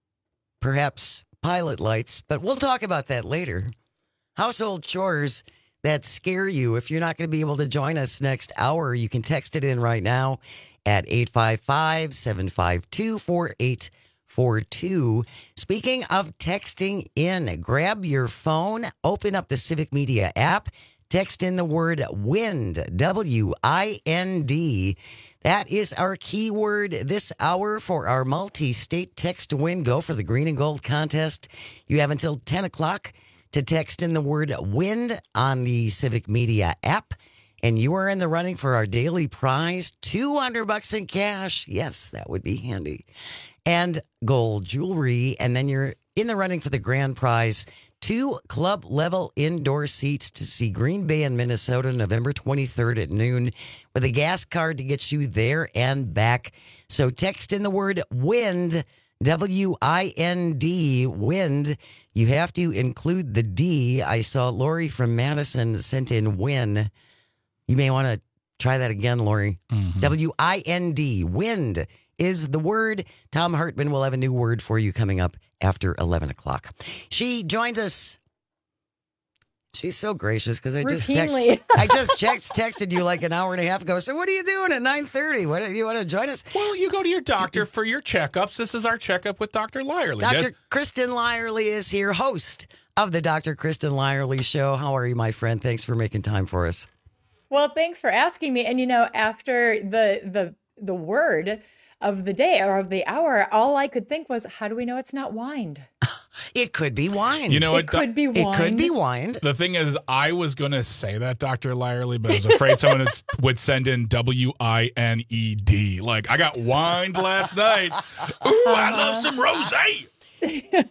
Perhaps pilot lights, but we'll talk about that later. Household chores that scare you. If you're not going to be able to join us next hour, you can text it in right now at eight five five, seven five two, four eight four two. Speaking of texting in, grab your phone, open up the Civic Media app, text in the word WIND, W I N D. That is our keyword this hour for our multi-state text to win. Go for the green and gold contest. You have until ten o'clock to text in the word WIND on the Civic Media app. And you are in the running for our daily prize, two hundred bucks in cash. Yes, that would be handy. And gold jewelry. And then you're in the running for the grand prize, two club-level indoor seats to see Green Bay and Minnesota November twenty-third at noon with a gas card to get you there and back. So text in the word WIND, W I N D, WIND. You have to include the D. I saw Lori from Madison sent in WIN. You may want to try that again, Lori. Mm-hmm. W I N D. WIND is the word. Tom Hartman will have a new word for you coming up after eleven o'clock. She joins us. She's so gracious because I just text, I just text, texted you like an hour and a half ago. So what are you doing at nine thirty? What, do you want to join us? Well, you go to your doctor for your checkups. This is our checkup with Doctor Lyerly. Doctor That's- Kristen Lyerly is here, host of the Doctor Kristen Lyerly Show. How are you, my friend? Thanks for making time for us. Well, thanks for asking me. And, you know, after the the the word of the day or of the hour, all I could think was, how do we know it's not whined? It could be whined. You know, it, it could be whined. It could be whined. The thing is, I was going to say that, Doctor Lyerly, but I was afraid someone would send in W I N E D. Like, I got whined last night. Ooh, I love some rosé.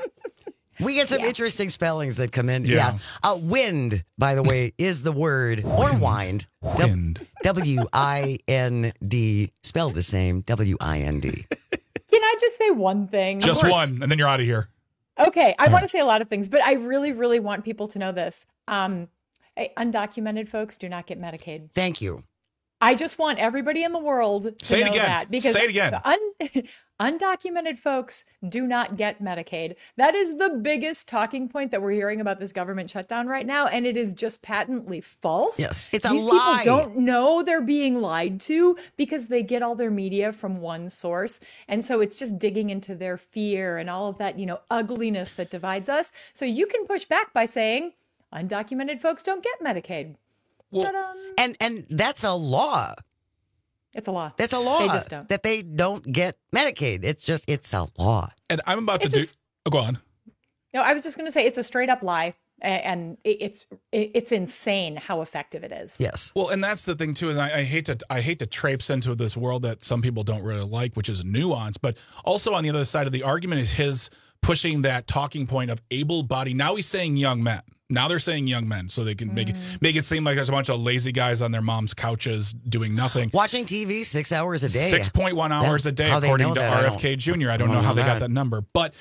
We get some yeah. interesting spellings that come in. Yeah. yeah. Uh, wind, by the way, is the word, or wind. Wind. W I N D, spelled the same, W I N D. Can I just say one thing? Just one, and then you're out of here. Okay, I All want right. to say a lot of things, but I really, really want people to know this. Um, undocumented folks do not get Medicaid. Thank you. I just want everybody in the world to say know it again. that. Because say it again. Un- undocumented folks do not get Medicaid. That is the biggest talking point that we're hearing about this government shutdown right now, and it is just patently false. Yes, it's a These lie. People don't know they're being lied to because they get all their media from one source, and so it's just digging into their fear and all of that, you know, ugliness that divides us. So you can push back by saying undocumented folks don't get Medicaid. Well, and and that's a law. It's a law. That's a law. They just don't. That they don't get Medicaid. It's just, it's a law. And I'm about it's to do, a, oh, go on. No, I was just going to say it's a straight up lie. And it's it's insane how effective it is. Yes. Well, and that's the thing too, is I, I hate to I hate to traipse into this world that some people don't really like, which is nuance. But also on the other side of the argument is his pushing that talking point of able-bodied. Now he's saying young men. Now they're saying young men, so they can mm. make it make it seem like there's a bunch of lazy guys on their mom's couches doing nothing. Watching T V six hours a day. six point one hours that, a day, according to that, R F K Junior I don't, I don't know how they got that number. But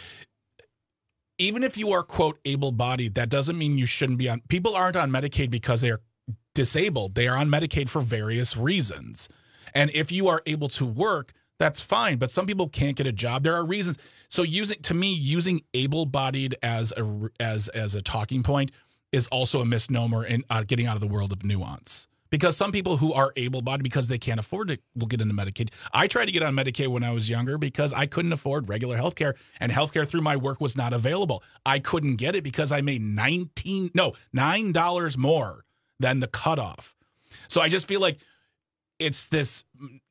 even if you are, quote, able-bodied, that doesn't mean you shouldn't be on. People aren't on Medicaid because they are disabled. They are on Medicaid for various reasons. And if you are able to work, that's fine. But some people can't get a job. There are reasons. So using, to me, using able-bodied as a as as a talking point is also a misnomer in uh, getting out of the world of nuance. Because some people who are able-bodied because they can't afford it will get into Medicaid. I tried to get on Medicaid when I was younger because I couldn't afford regular health care, and health care through my work was not available. I couldn't get it because I made nineteen, no, nine dollars more than the cutoff. So I just feel like it's this,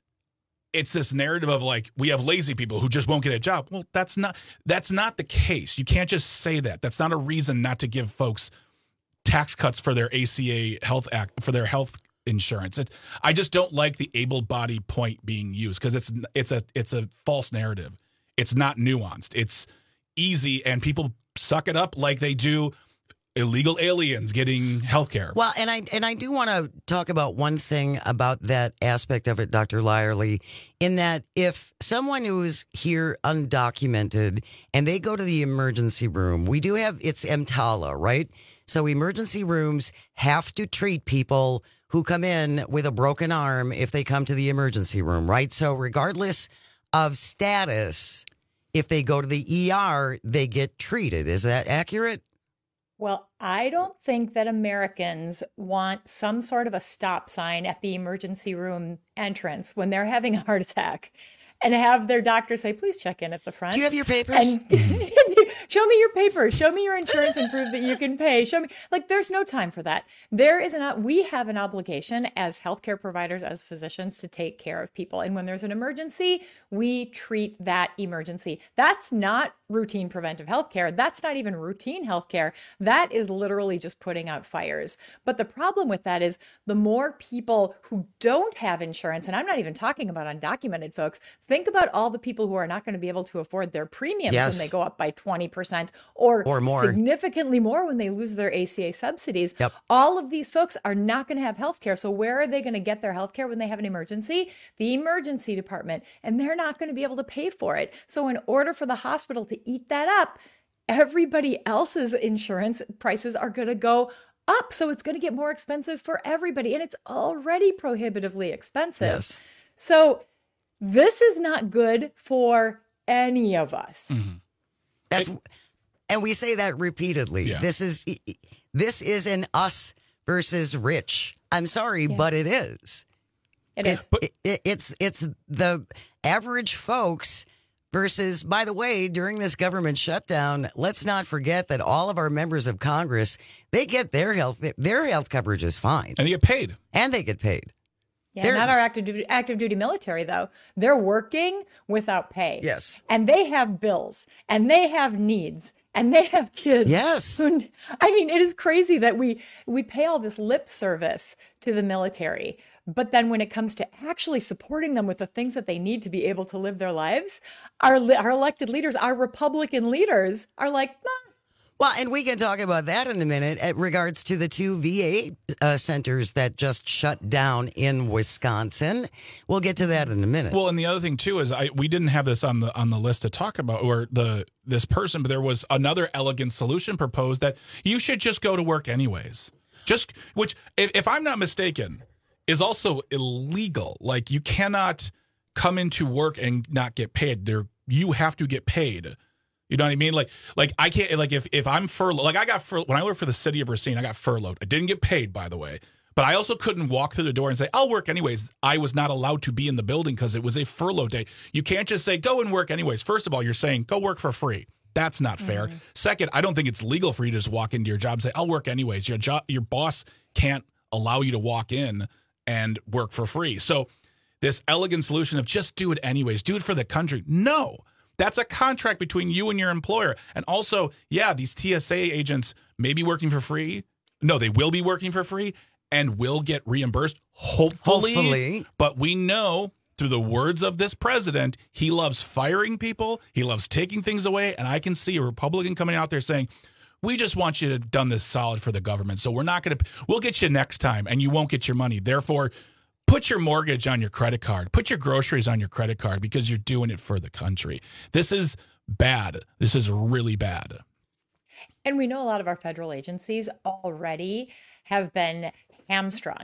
it's this narrative of like, we have lazy people who just won't get a job. Well, that's not, that's not the case. You can't just say that. That's not a reason not to give folks tax cuts for their A C A health act, for their health insurance. It's, I just don't like the able-bodied point being used because it's it's a it's a false narrative. It's not nuanced. It's easy, and people suck it up like they do illegal aliens getting health care. Well, and I and I do want to talk about one thing about that aspect of it, Doctor Lyerly, in that if someone who is here undocumented and they go to the emergency room, we do have, it's EMTALA, right? So emergency rooms have to treat people who come in with a broken arm if they come to the emergency room, right? So regardless of status, if they go to the E R, they get treated. Is that accurate? Well, I don't think that Americans want some sort of a stop sign at the emergency room entrance when they're having a heart attack and have their doctor say, please check in at the front. Do you have your papers? And show me your papers. Show me your insurance and prove that you can pay. Show me. Like, there's no time for that. There is an, we have an obligation as healthcare providers, as physicians, to take care of people. And when there's an emergency, we treat that emergency. That's not routine preventive healthcare. That's not even routine healthcare. That is literally just putting out fires. But the problem with that is the more people who don't have insurance, and I'm not even talking about undocumented folks, think about all the people who are not going to be able to afford their premiums Yes. when they go up by twenty percent or, Or more. significantly more when they lose their A C A subsidies. Yep. All of these folks are not going to have health care. So where are they going to get their health care when they have an emergency? The emergency department. And they're not going to be able to pay for it. So in order for the hospital to eat that up, everybody else's insurance prices are going to go up. So it's going to get more expensive for everybody. And it's already prohibitively expensive. Yes. So this is not good for any of us. Mm-hmm. That's, and we say that repeatedly. Yeah. This is this is an us versus rich. I'm sorry, Yeah. but it is. It It- is. it- it- it's it's the average folks versus. By the way, during this government shutdown, let's not forget that all of our members of Congress, they get their health their health coverage is fine, And they get paid. and they get paid. Yeah, They're- not our active duty, active duty military, though. They're working without pay. Yes. And they have bills and they have needs and they have kids. Yes. who- I mean, it is crazy that we we pay all this lip service to the military. But then when it comes to actually supporting them with the things that they need to be able to live their lives, our, li- our elected leaders, our Republican leaders are like, "Nah." Well, and we can talk about that in a minute at regards to the two V A uh, centers that just shut down in Wisconsin. We'll get to that in a minute. Well, and the other thing too is I we didn't have this on the on the list to talk about or the this person, but there was another elegant solution proposed that you should just go to work anyways. Just which, if, if I'm not mistaken, is also illegal. Like you cannot come into work and not get paid. There, you have to get paid. You know what I mean? Like, like I can't. Like if if I'm furloughed, like I got fur when I worked for the city of Racine, I got furloughed. I didn't get paid, by the way. But I also couldn't walk through the door and say, I'll work anyways. I was not allowed to be in the building because it was a furlough day. You can't just say, go and work anyways. First of all, you're saying, go work for free. That's not fair. Mhm. Second, I don't think it's legal for you to just walk into your job and say, I'll work anyways. Your job, your boss can't allow you to walk in and work for free. So this elegant solution of just do it anyways, do it for the country. No, that's a contract between you and your employer. And also, yeah, these T S A agents may be working for free. No, they will be working for free and will get reimbursed, hopefully. Hopefully. But we know through the words of this president, he loves firing people. He loves taking things away. And I can see a Republican coming out there saying, we just want you to have done this solid for the government. So we're not going to, we'll get you next time and you won't get your money. Therefore, put your mortgage on your credit card. Put your groceries on your credit card because you're doing it for the country. This is bad. This is really bad. And we know a lot of our federal agencies already have been hamstrung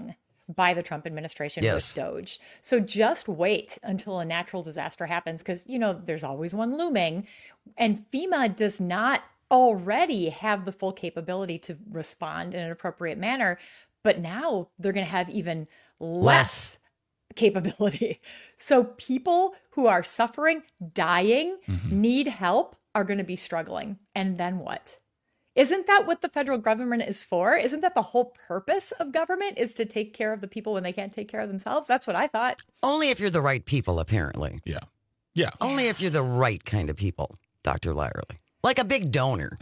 by the Trump administration Yes. with Doge. So just wait until a natural disaster happens because, you know, there's always one looming. And FEMA does not already have the full capability to respond in an appropriate manner, but now they're going to have even less, less capability. So people who are suffering, dying, mm-hmm. need help are going to be struggling. And then what? Isn't that what the federal government is for? Isn't that the whole purpose of government, is to take care of the people when they can't take care of themselves? That's what I thought. Only if you're the right people, apparently. Yeah. Yeah. Only if you're the right kind of people, Doctor Lyerly. Like a big donor.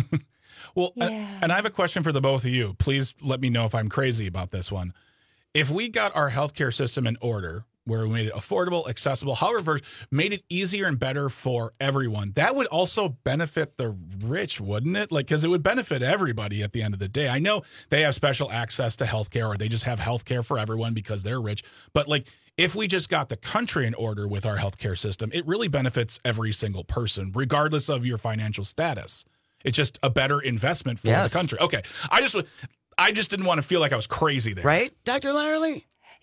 Well, yeah. uh, and I have a question for the both of you. Please let me know if I'm crazy about this one. If we got our healthcare system in order, where we made it affordable, accessible, however, made it easier and better for everyone, that would also benefit the rich, wouldn't it? Like, because it would benefit everybody at the end of the day. I know they have special access to healthcare, or they just have healthcare for everyone because they're rich. But like, if we just got the country in order with our healthcare system, it really benefits every single person, regardless of your financial status. It's just a better investment for yes. the country. Okay, I just, I just didn't want to feel like I was crazy there, right, Doctor Lyerly?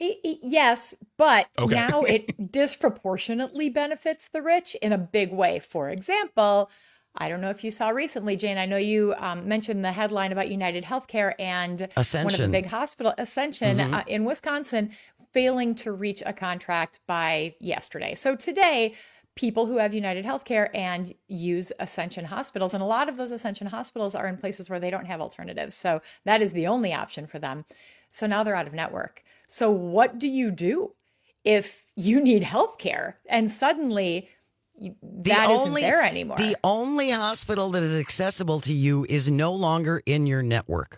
Yes, but okay. now it disproportionately benefits the rich in a big way. For example, I don't know if you saw recently, Jane, I know you um, mentioned the headline about United Healthcare and Ascension. one of the big hospital, Ascension, mm-hmm. uh, in Wisconsin, failing to reach a contract by yesterday. So today, people who have United Healthcare and use Ascension hospitals, and a lot of those Ascension hospitals are in places where they don't have alternatives. So that is the only option for them. So now they're out of network. So what do you do if you need health care and suddenly that only, isn't there anymore? The only hospital that is accessible to you is no longer in your network.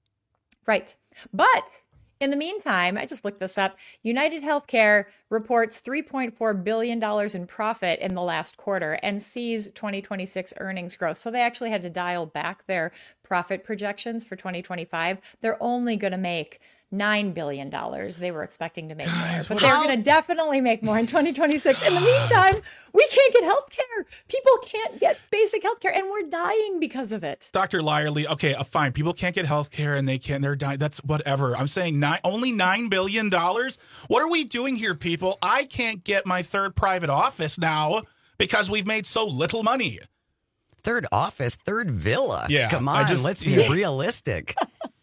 Right. But in the meantime, I just looked this up. United Healthcare reports three point four billion dollars in profit in the last quarter and sees twenty twenty-six earnings growth. So they actually had to dial back their profit projections for twenty twenty-five. They're only going to make nine billion dollars. They were expecting to make Guys, more, but what- they're going to definitely make more in twenty twenty-six. In the meantime, we can't get health care. People can't get basic health care, and we're dying because of it. Doctor Lyerly, okay, uh, fine. People can't get health care and they can't, they're dying. That's whatever. I'm saying nine, only nine billion dollars? What are we doing here, people? I can't get my third private office now because we've made so little money. Third office, third villa. Yeah, Come I on, just- let's be yeah. realistic.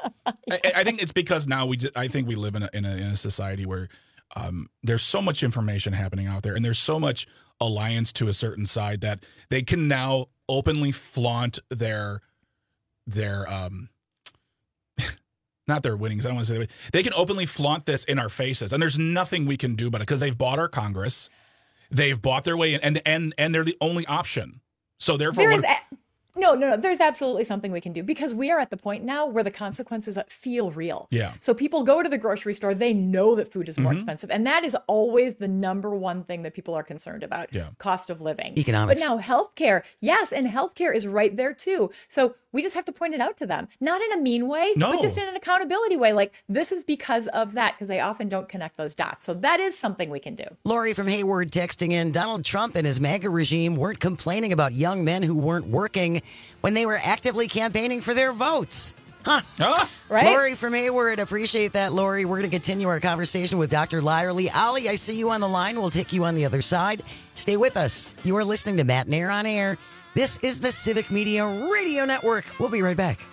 I, I think it's because now we. Just, I think we live in a, in a in a society where um, there's so much information happening out there, and there's so much alliance to a certain side that they can now openly flaunt their their um not their winnings. I don't want to say that. They can openly flaunt this in our faces, and there's nothing we can do about it because they've bought our Congress, they've bought their way in, and and and they're the only option. So therefore, There is what, a- no, no, no. There's absolutely something we can do because we are at the point now where the consequences feel real. Yeah. So people go to the grocery store, they know that food is more Mhm. expensive. And that is always the number one thing that people are concerned about. Yeah. Cost of living. Economics. But now healthcare, yes, and healthcare is right there too. So we just have to point it out to them. Not in a mean way, No. but just in an accountability way. Like, this is because of that, because they often don't connect those dots. So that is something we can do. Lori from Hayward texting in, Donald Trump and his MAGA regime weren't complaining about young men who weren't working when they were actively campaigning for their votes. Huh. Huh? Right? Lori from Hayward, appreciate that, Lori. We're going to continue our conversation with Doctor Lyerly. Ali, I see you on the line. We'll take you on the other side. Stay with us. You are listening to Matt Nair on Air. This is the Civic Media Radio Network. We'll be right back.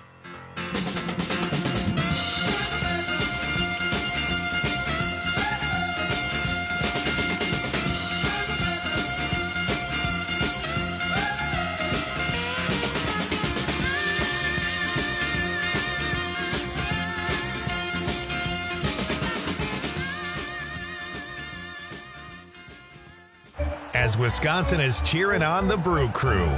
As Wisconsin is cheering on the Brew Crew.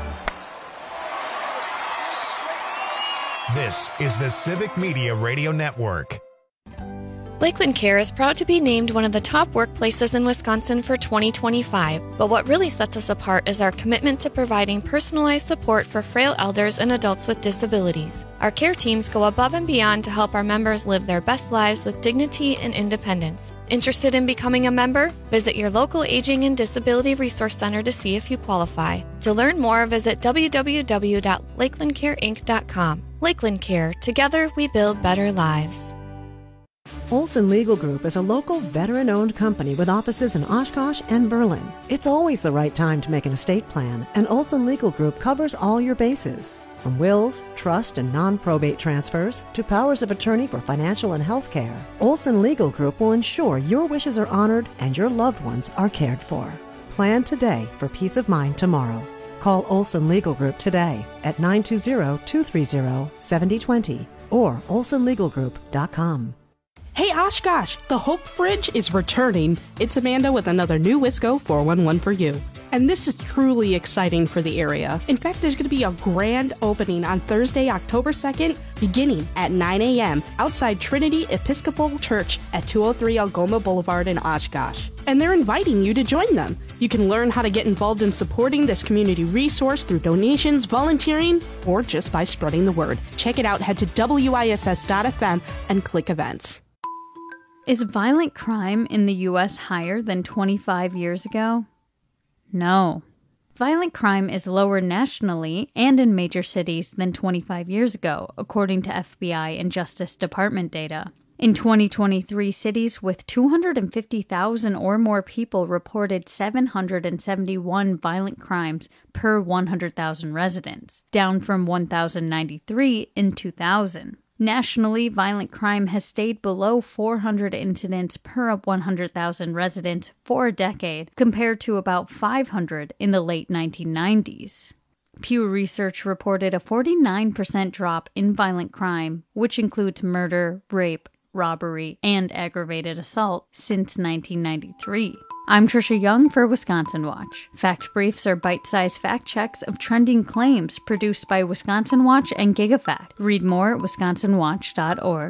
This is the Civic Media Radio Network. Lakeland Care is proud to be named one of the top workplaces in Wisconsin for twenty twenty-five, but what really sets us apart is our commitment to providing personalized support for frail elders and adults with disabilities. Our care teams go above and beyond to help our members live their best lives with dignity and independence. Interested in becoming a member? Visit your local Aging and Disability Resource Center to see if you qualify. To learn more, visit w w w dot lakeland care inc dot com. Lakeland Care. Together, we build better lives. Olson Legal Group is a local veteran-owned company with offices in Oshkosh and Berlin. It's always the right time to make an estate plan, and Olson Legal Group covers all your bases. From wills, trust, and non-probate transfers to powers of attorney for financial and health care, Olson Legal Group will ensure your wishes are honored and your loved ones are cared for. Plan today for peace of mind tomorrow. Call Olson Legal Group today at nine two zero, two three zero, seven zero two zero or olson legal group dot com. Hey Oshkosh, the Hope Fridge is returning. It's Amanda with another new Wisco four one one for you. And this is truly exciting for the area. In fact, there's going to be a grand opening on Thursday, October second, beginning at nine a.m. outside Trinity Episcopal Church at two oh three Algoma Boulevard in Oshkosh. And they're inviting you to join them. You can learn how to get involved in supporting this community resource through donations, volunteering, or just by spreading the word. Check it out. Head to W I S S dot F M and click events. Is violent crime in the U S higher than twenty-five years ago? No. Violent crime is lower nationally and in major cities than twenty-five years ago, according to F B I and Justice Department data. In twenty twenty-three, cities with two hundred fifty thousand or more people reported seven hundred seventy-one violent crimes per one hundred thousand residents, down from one thousand ninety-three in two thousand. Nationally, violent crime has stayed below four hundred incidents per one hundred thousand residents for a decade, compared to about five hundred in the late nineteen nineties. Pew Research reported a forty-nine percent drop in violent crime, which includes murder, rape, robbery, and aggravated assault, since nineteen ninety-three. I'm Trisha Young for Wisconsin Watch. Fact Briefs are bite-sized fact checks of trending claims produced by Wisconsin Watch and GigaFact. Read more at wisconsin watch dot org.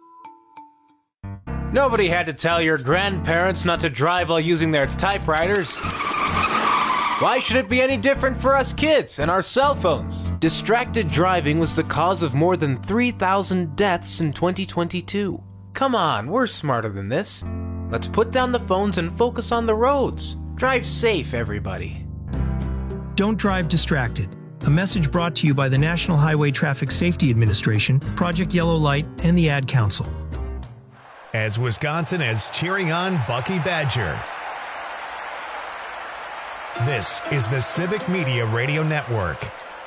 Nobody had to tell your grandparents not to drive while using their typewriters. Why should it be any different for us kids and our cell phones? Distracted driving was the cause of more than three thousand deaths in twenty twenty-two. Come on, we're smarter than this. Let's put down the phones and focus on the roads. Drive safe, everybody. Don't drive distracted. A message brought to you by the National Highway Traffic Safety Administration, Project Yellow Light, and the Ad Council. As Wisconsin is cheering on Bucky Badger. This is the Civic Media Radio Network.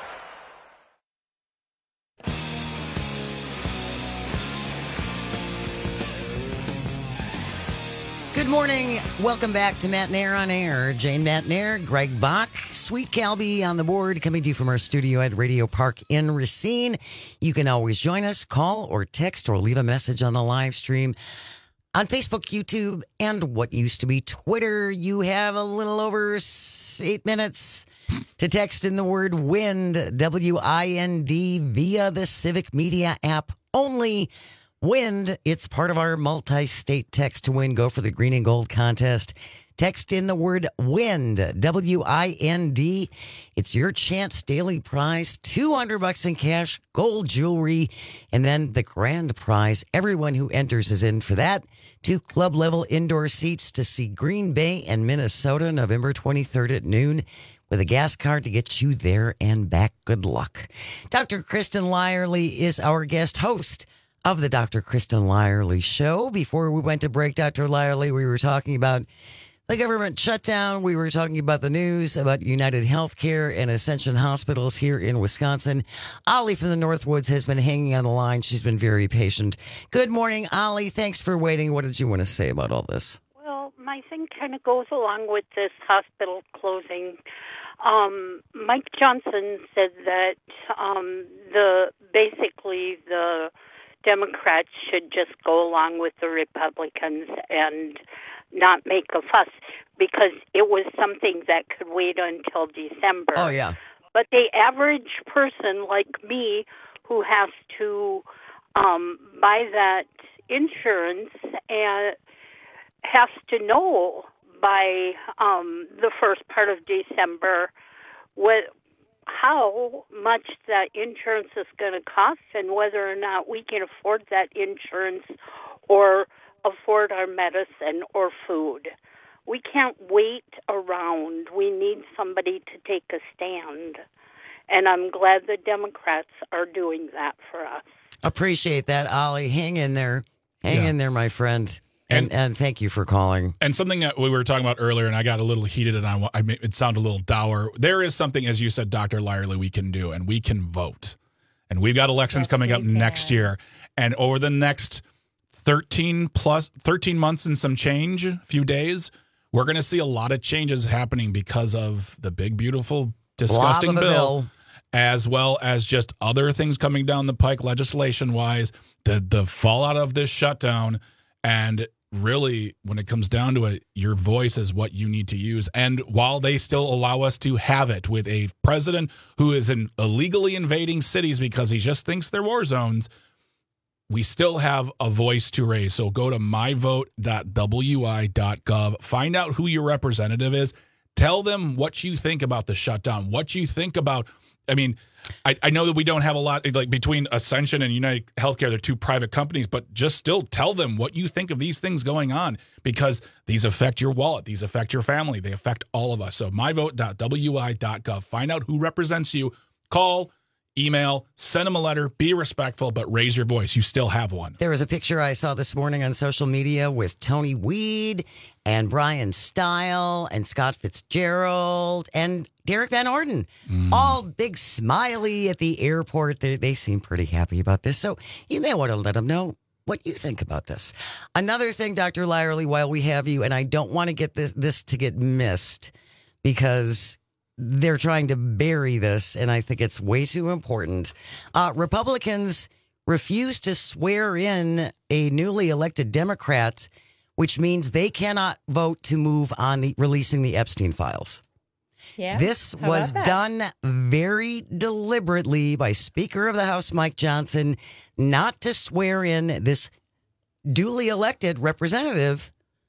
Good morning. Welcome back to Matt Nair on Air. Jane Matt Nair, Greg Bach, Sweet Calby on the board, coming to you from our studio at Radio Park in Racine. You can always join us, call or text or leave a message on the live stream on Facebook, YouTube, and what used to be Twitter. You have a little over eight minutes to text in the word WIND, W I N D, via the Civic Media app only. WIND, it's part of our multi-state text to win. Go for the green and gold contest. Text in the word WIND, W I N D. It's your chance daily prize, two hundred bucks in cash, gold jewelry, and then the grand prize. Everyone who enters is in for that. Two club level indoor seats to see Green Bay and Minnesota November twenty-third at noon with a gas card to get you there and back. Good luck. Doctor Kristen Lyerly is our guest host of the Doctor Kristen Lyerly Show. Before we went to break, Doctor Lyerly, we were talking about the government shutdown. We were talking about the news about United Healthcare and Ascension Hospitals here in Wisconsin. Ollie from the Northwoods has been hanging on the line. She's been very patient. Good morning, Ollie. Thanks for waiting. What did you want to say about all this? Well, my thing kind of goes along with this hospital closing. Um, Mike Johnson said that um, the basically the Democrats should just go along with the Republicans and not make a fuss because it was something that could wait until December. Oh, yeah. But the average person like me who has to um, buy that insurance and has to know by um, the first part of December what how much that insurance is going to cost and whether or not we can afford that insurance or afford our medicine or food. We can't wait around. We need somebody to take a stand. And I'm glad the Democrats are doing that for us. Appreciate that, Ollie. Hang in there. Hang Yeah. in there, my friend. And, and thank you for calling. And something that we were talking about earlier, and I got a little heated, and I, I made it sound a little dour. There is something, as you said, Doctor Lyerly, we can do, and we can vote. And we've got elections Yes, coming up we can. next year, and over the next thirteen plus thirteen months and some change, a few days, we're going to see a lot of changes happening because of the big, beautiful, disgusting Blob of a bill, bill. as well as just other things coming down the pike, legislation-wise, the the fallout of this shutdown, and really, when it comes down to it, your voice is what you need to use. And while they still allow us to have it with a president who is in illegally invading cities because he just thinks they're war zones, we still have a voice to raise. So go to my vote dot w i dot gov, find out who your representative is, tell them what you think about the shutdown, what you think about, I mean, I, I know that we don't have a lot, like between Ascension and United Healthcare, they're two private companies, but just still tell them what you think of these things going on, because these affect your wallet, these affect your family, they affect all of us. So my vote dot w i dot gov, find out who represents you, call, email, send them a letter, be respectful, but raise your voice. You still have one. There was a picture I saw this morning on social media with Tony Weed and Brian Stile and Scott Fitzgerald and Derek Van Orden. Mm. All big smiley at the airport. They, they seem pretty happy about this. So you may want to let them know what you think about this. Another thing, Doctor Lyerly, while we have you, and I don't want to get this, this to get missed because they're trying to bury this, and I think it's way too important. Uh, Republicans refuse to swear in a newly elected Democrat, which means they cannot vote to move on the releasing the Epstein files. Yeah. This How was about that? done very deliberately by Speaker of the House Mike Johnson not to swear in this duly elected representative.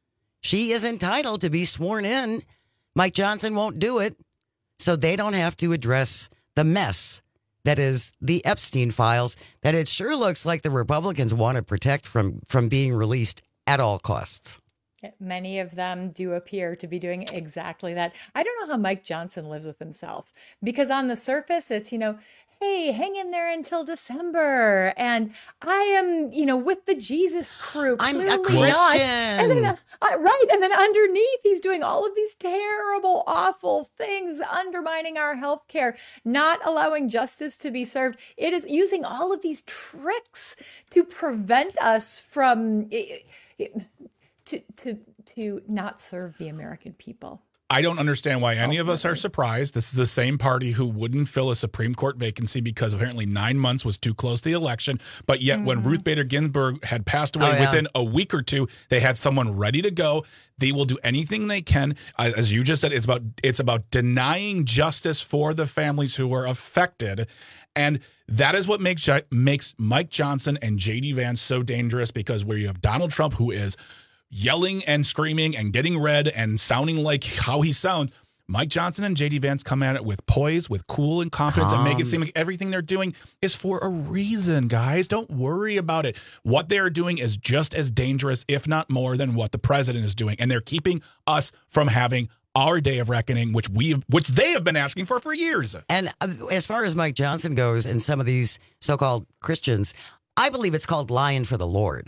She is entitled to be sworn in. Mike Johnson won't do it, so they don't have to address the mess that is the Epstein files that it sure looks like the Republicans want to protect from, from being released at all costs. Many of them do appear to be doing exactly that. I don't know how Mike Johnson lives with himself, because on the surface, it's, you know, hey, hang in there until December. And I am, you know, with the Jesus crew. I'm a Clearly not. Christian. And then, uh, right. And then underneath, he's doing all of these terrible, awful things, undermining our health care, not allowing justice to be served. It is using all of these tricks to prevent us from... It, it, to to to not serve the American people. I don't understand why any of us are surprised. This is the same party who wouldn't fill a Supreme Court vacancy because apparently nine months was too close to the election. But yet when Ruth Bader Ginsburg had passed away Oh, yeah. within a week or two, they had someone ready to go. They will do anything they can. Uh, as you just said, it's about it's about denying justice for the families who were affected. And that is what makes makes Mike Johnson and J D Vance so dangerous, because where you have Donald Trump, who is yelling and screaming and getting red and sounding like how he sounds, Mike Johnson and J D Vance come at it with poise, with cool and confidence, Calm. and make it seem like everything they're doing is for a reason, guys. Don't worry about it. What they're doing is just as dangerous, if not more, than what the president is doing. And they're keeping us from having our day of reckoning, which we which they have been asking for for years. And uh, as far as Mike Johnson goes and some of these so-called Christians, I believe it's called lying for the Lord.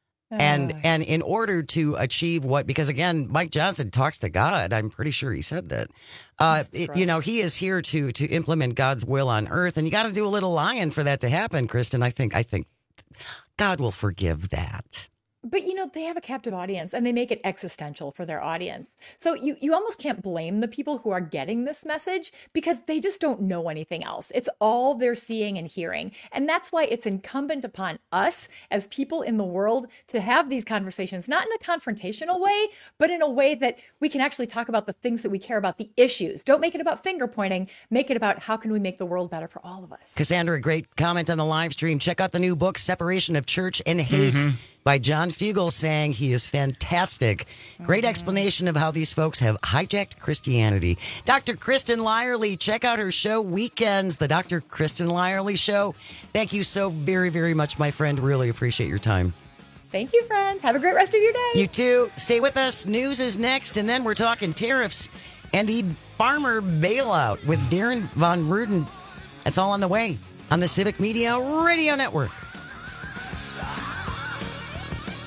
And and in order to achieve what, because again, Mike Johnson talks to God. I'm pretty sure he said that. Uh, it- you know, he is here to to implement God's will on earth, and you got to do a little lying for that to happen, Kristen. I think I think God will forgive that. But, you know, they have a captive audience and they make it existential for their audience. So you, you almost can't blame the people who are getting this message, because they just don't know anything else. It's all they're seeing and hearing. And that's why it's incumbent upon us as people in the world to have these conversations, not in a confrontational way, but in a way that we can actually talk about the things that we care about, the issues. Don't make it about finger pointing. Make it about how can we make the world better for all of us. Cassandra, great comment on the live stream. Check out the new book, Separation of Church and Hate, Mhm. by John Fugel, saying he is fantastic. Great explanation of how these folks have hijacked Christianity. Doctor Kristen Lyerly, check out her show, Weekends, the Doctor Kristen Lyerly Show. Thank you so very, very much, my friend. Really appreciate your time. Thank you, friends. Have a great rest of your day. You too. Stay with us. News is next, and then we're talking tariffs and the farmer bailout with Darren Von Ruden. That's all on the way on the Civic Media Radio Network.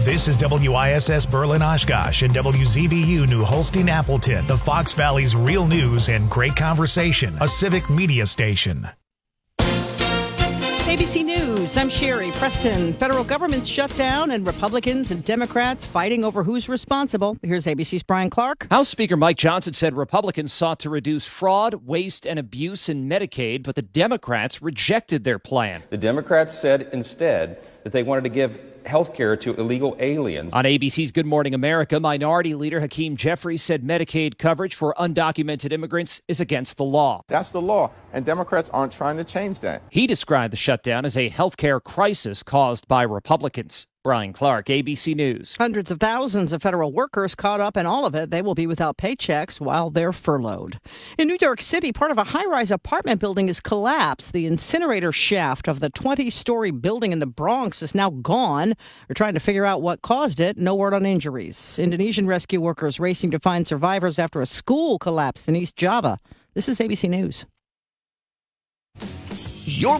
This is W I S S Berlin Oshkosh and W Z B U New Holstein Appleton, the Fox Valley's real news and great conversation, a civic media station. A B C News, I'm Sherry Preston. Federal government's shut down and Republicans and Democrats fighting over who's responsible. Here's A B C's Brian Clark. House Speaker Mike Johnson said Republicans sought to reduce fraud, waste, and abuse in Medicaid, but the Democrats rejected their plan. The Democrats said instead that they wanted to give health care to illegal aliens. On A B C's Good Morning America, Minority Leader Hakeem Jeffries said Medicaid coverage for undocumented immigrants is against the law. That's the law, and Democrats aren't trying to change that. He described the shutdown as a health care crisis caused by Republicans. Brian Clark, A B C News. Hundreds of thousands of federal workers caught up in all of it. They will be without paychecks while they're furloughed. In New York City, part of a high-rise apartment building has collapsed. The incinerator shaft of the twenty-story building in the Bronx is now gone. They're trying to figure out what caused it. No word on injuries. Indonesian rescue workers racing to find survivors after a school collapsed in East Java. This is A B C News. Your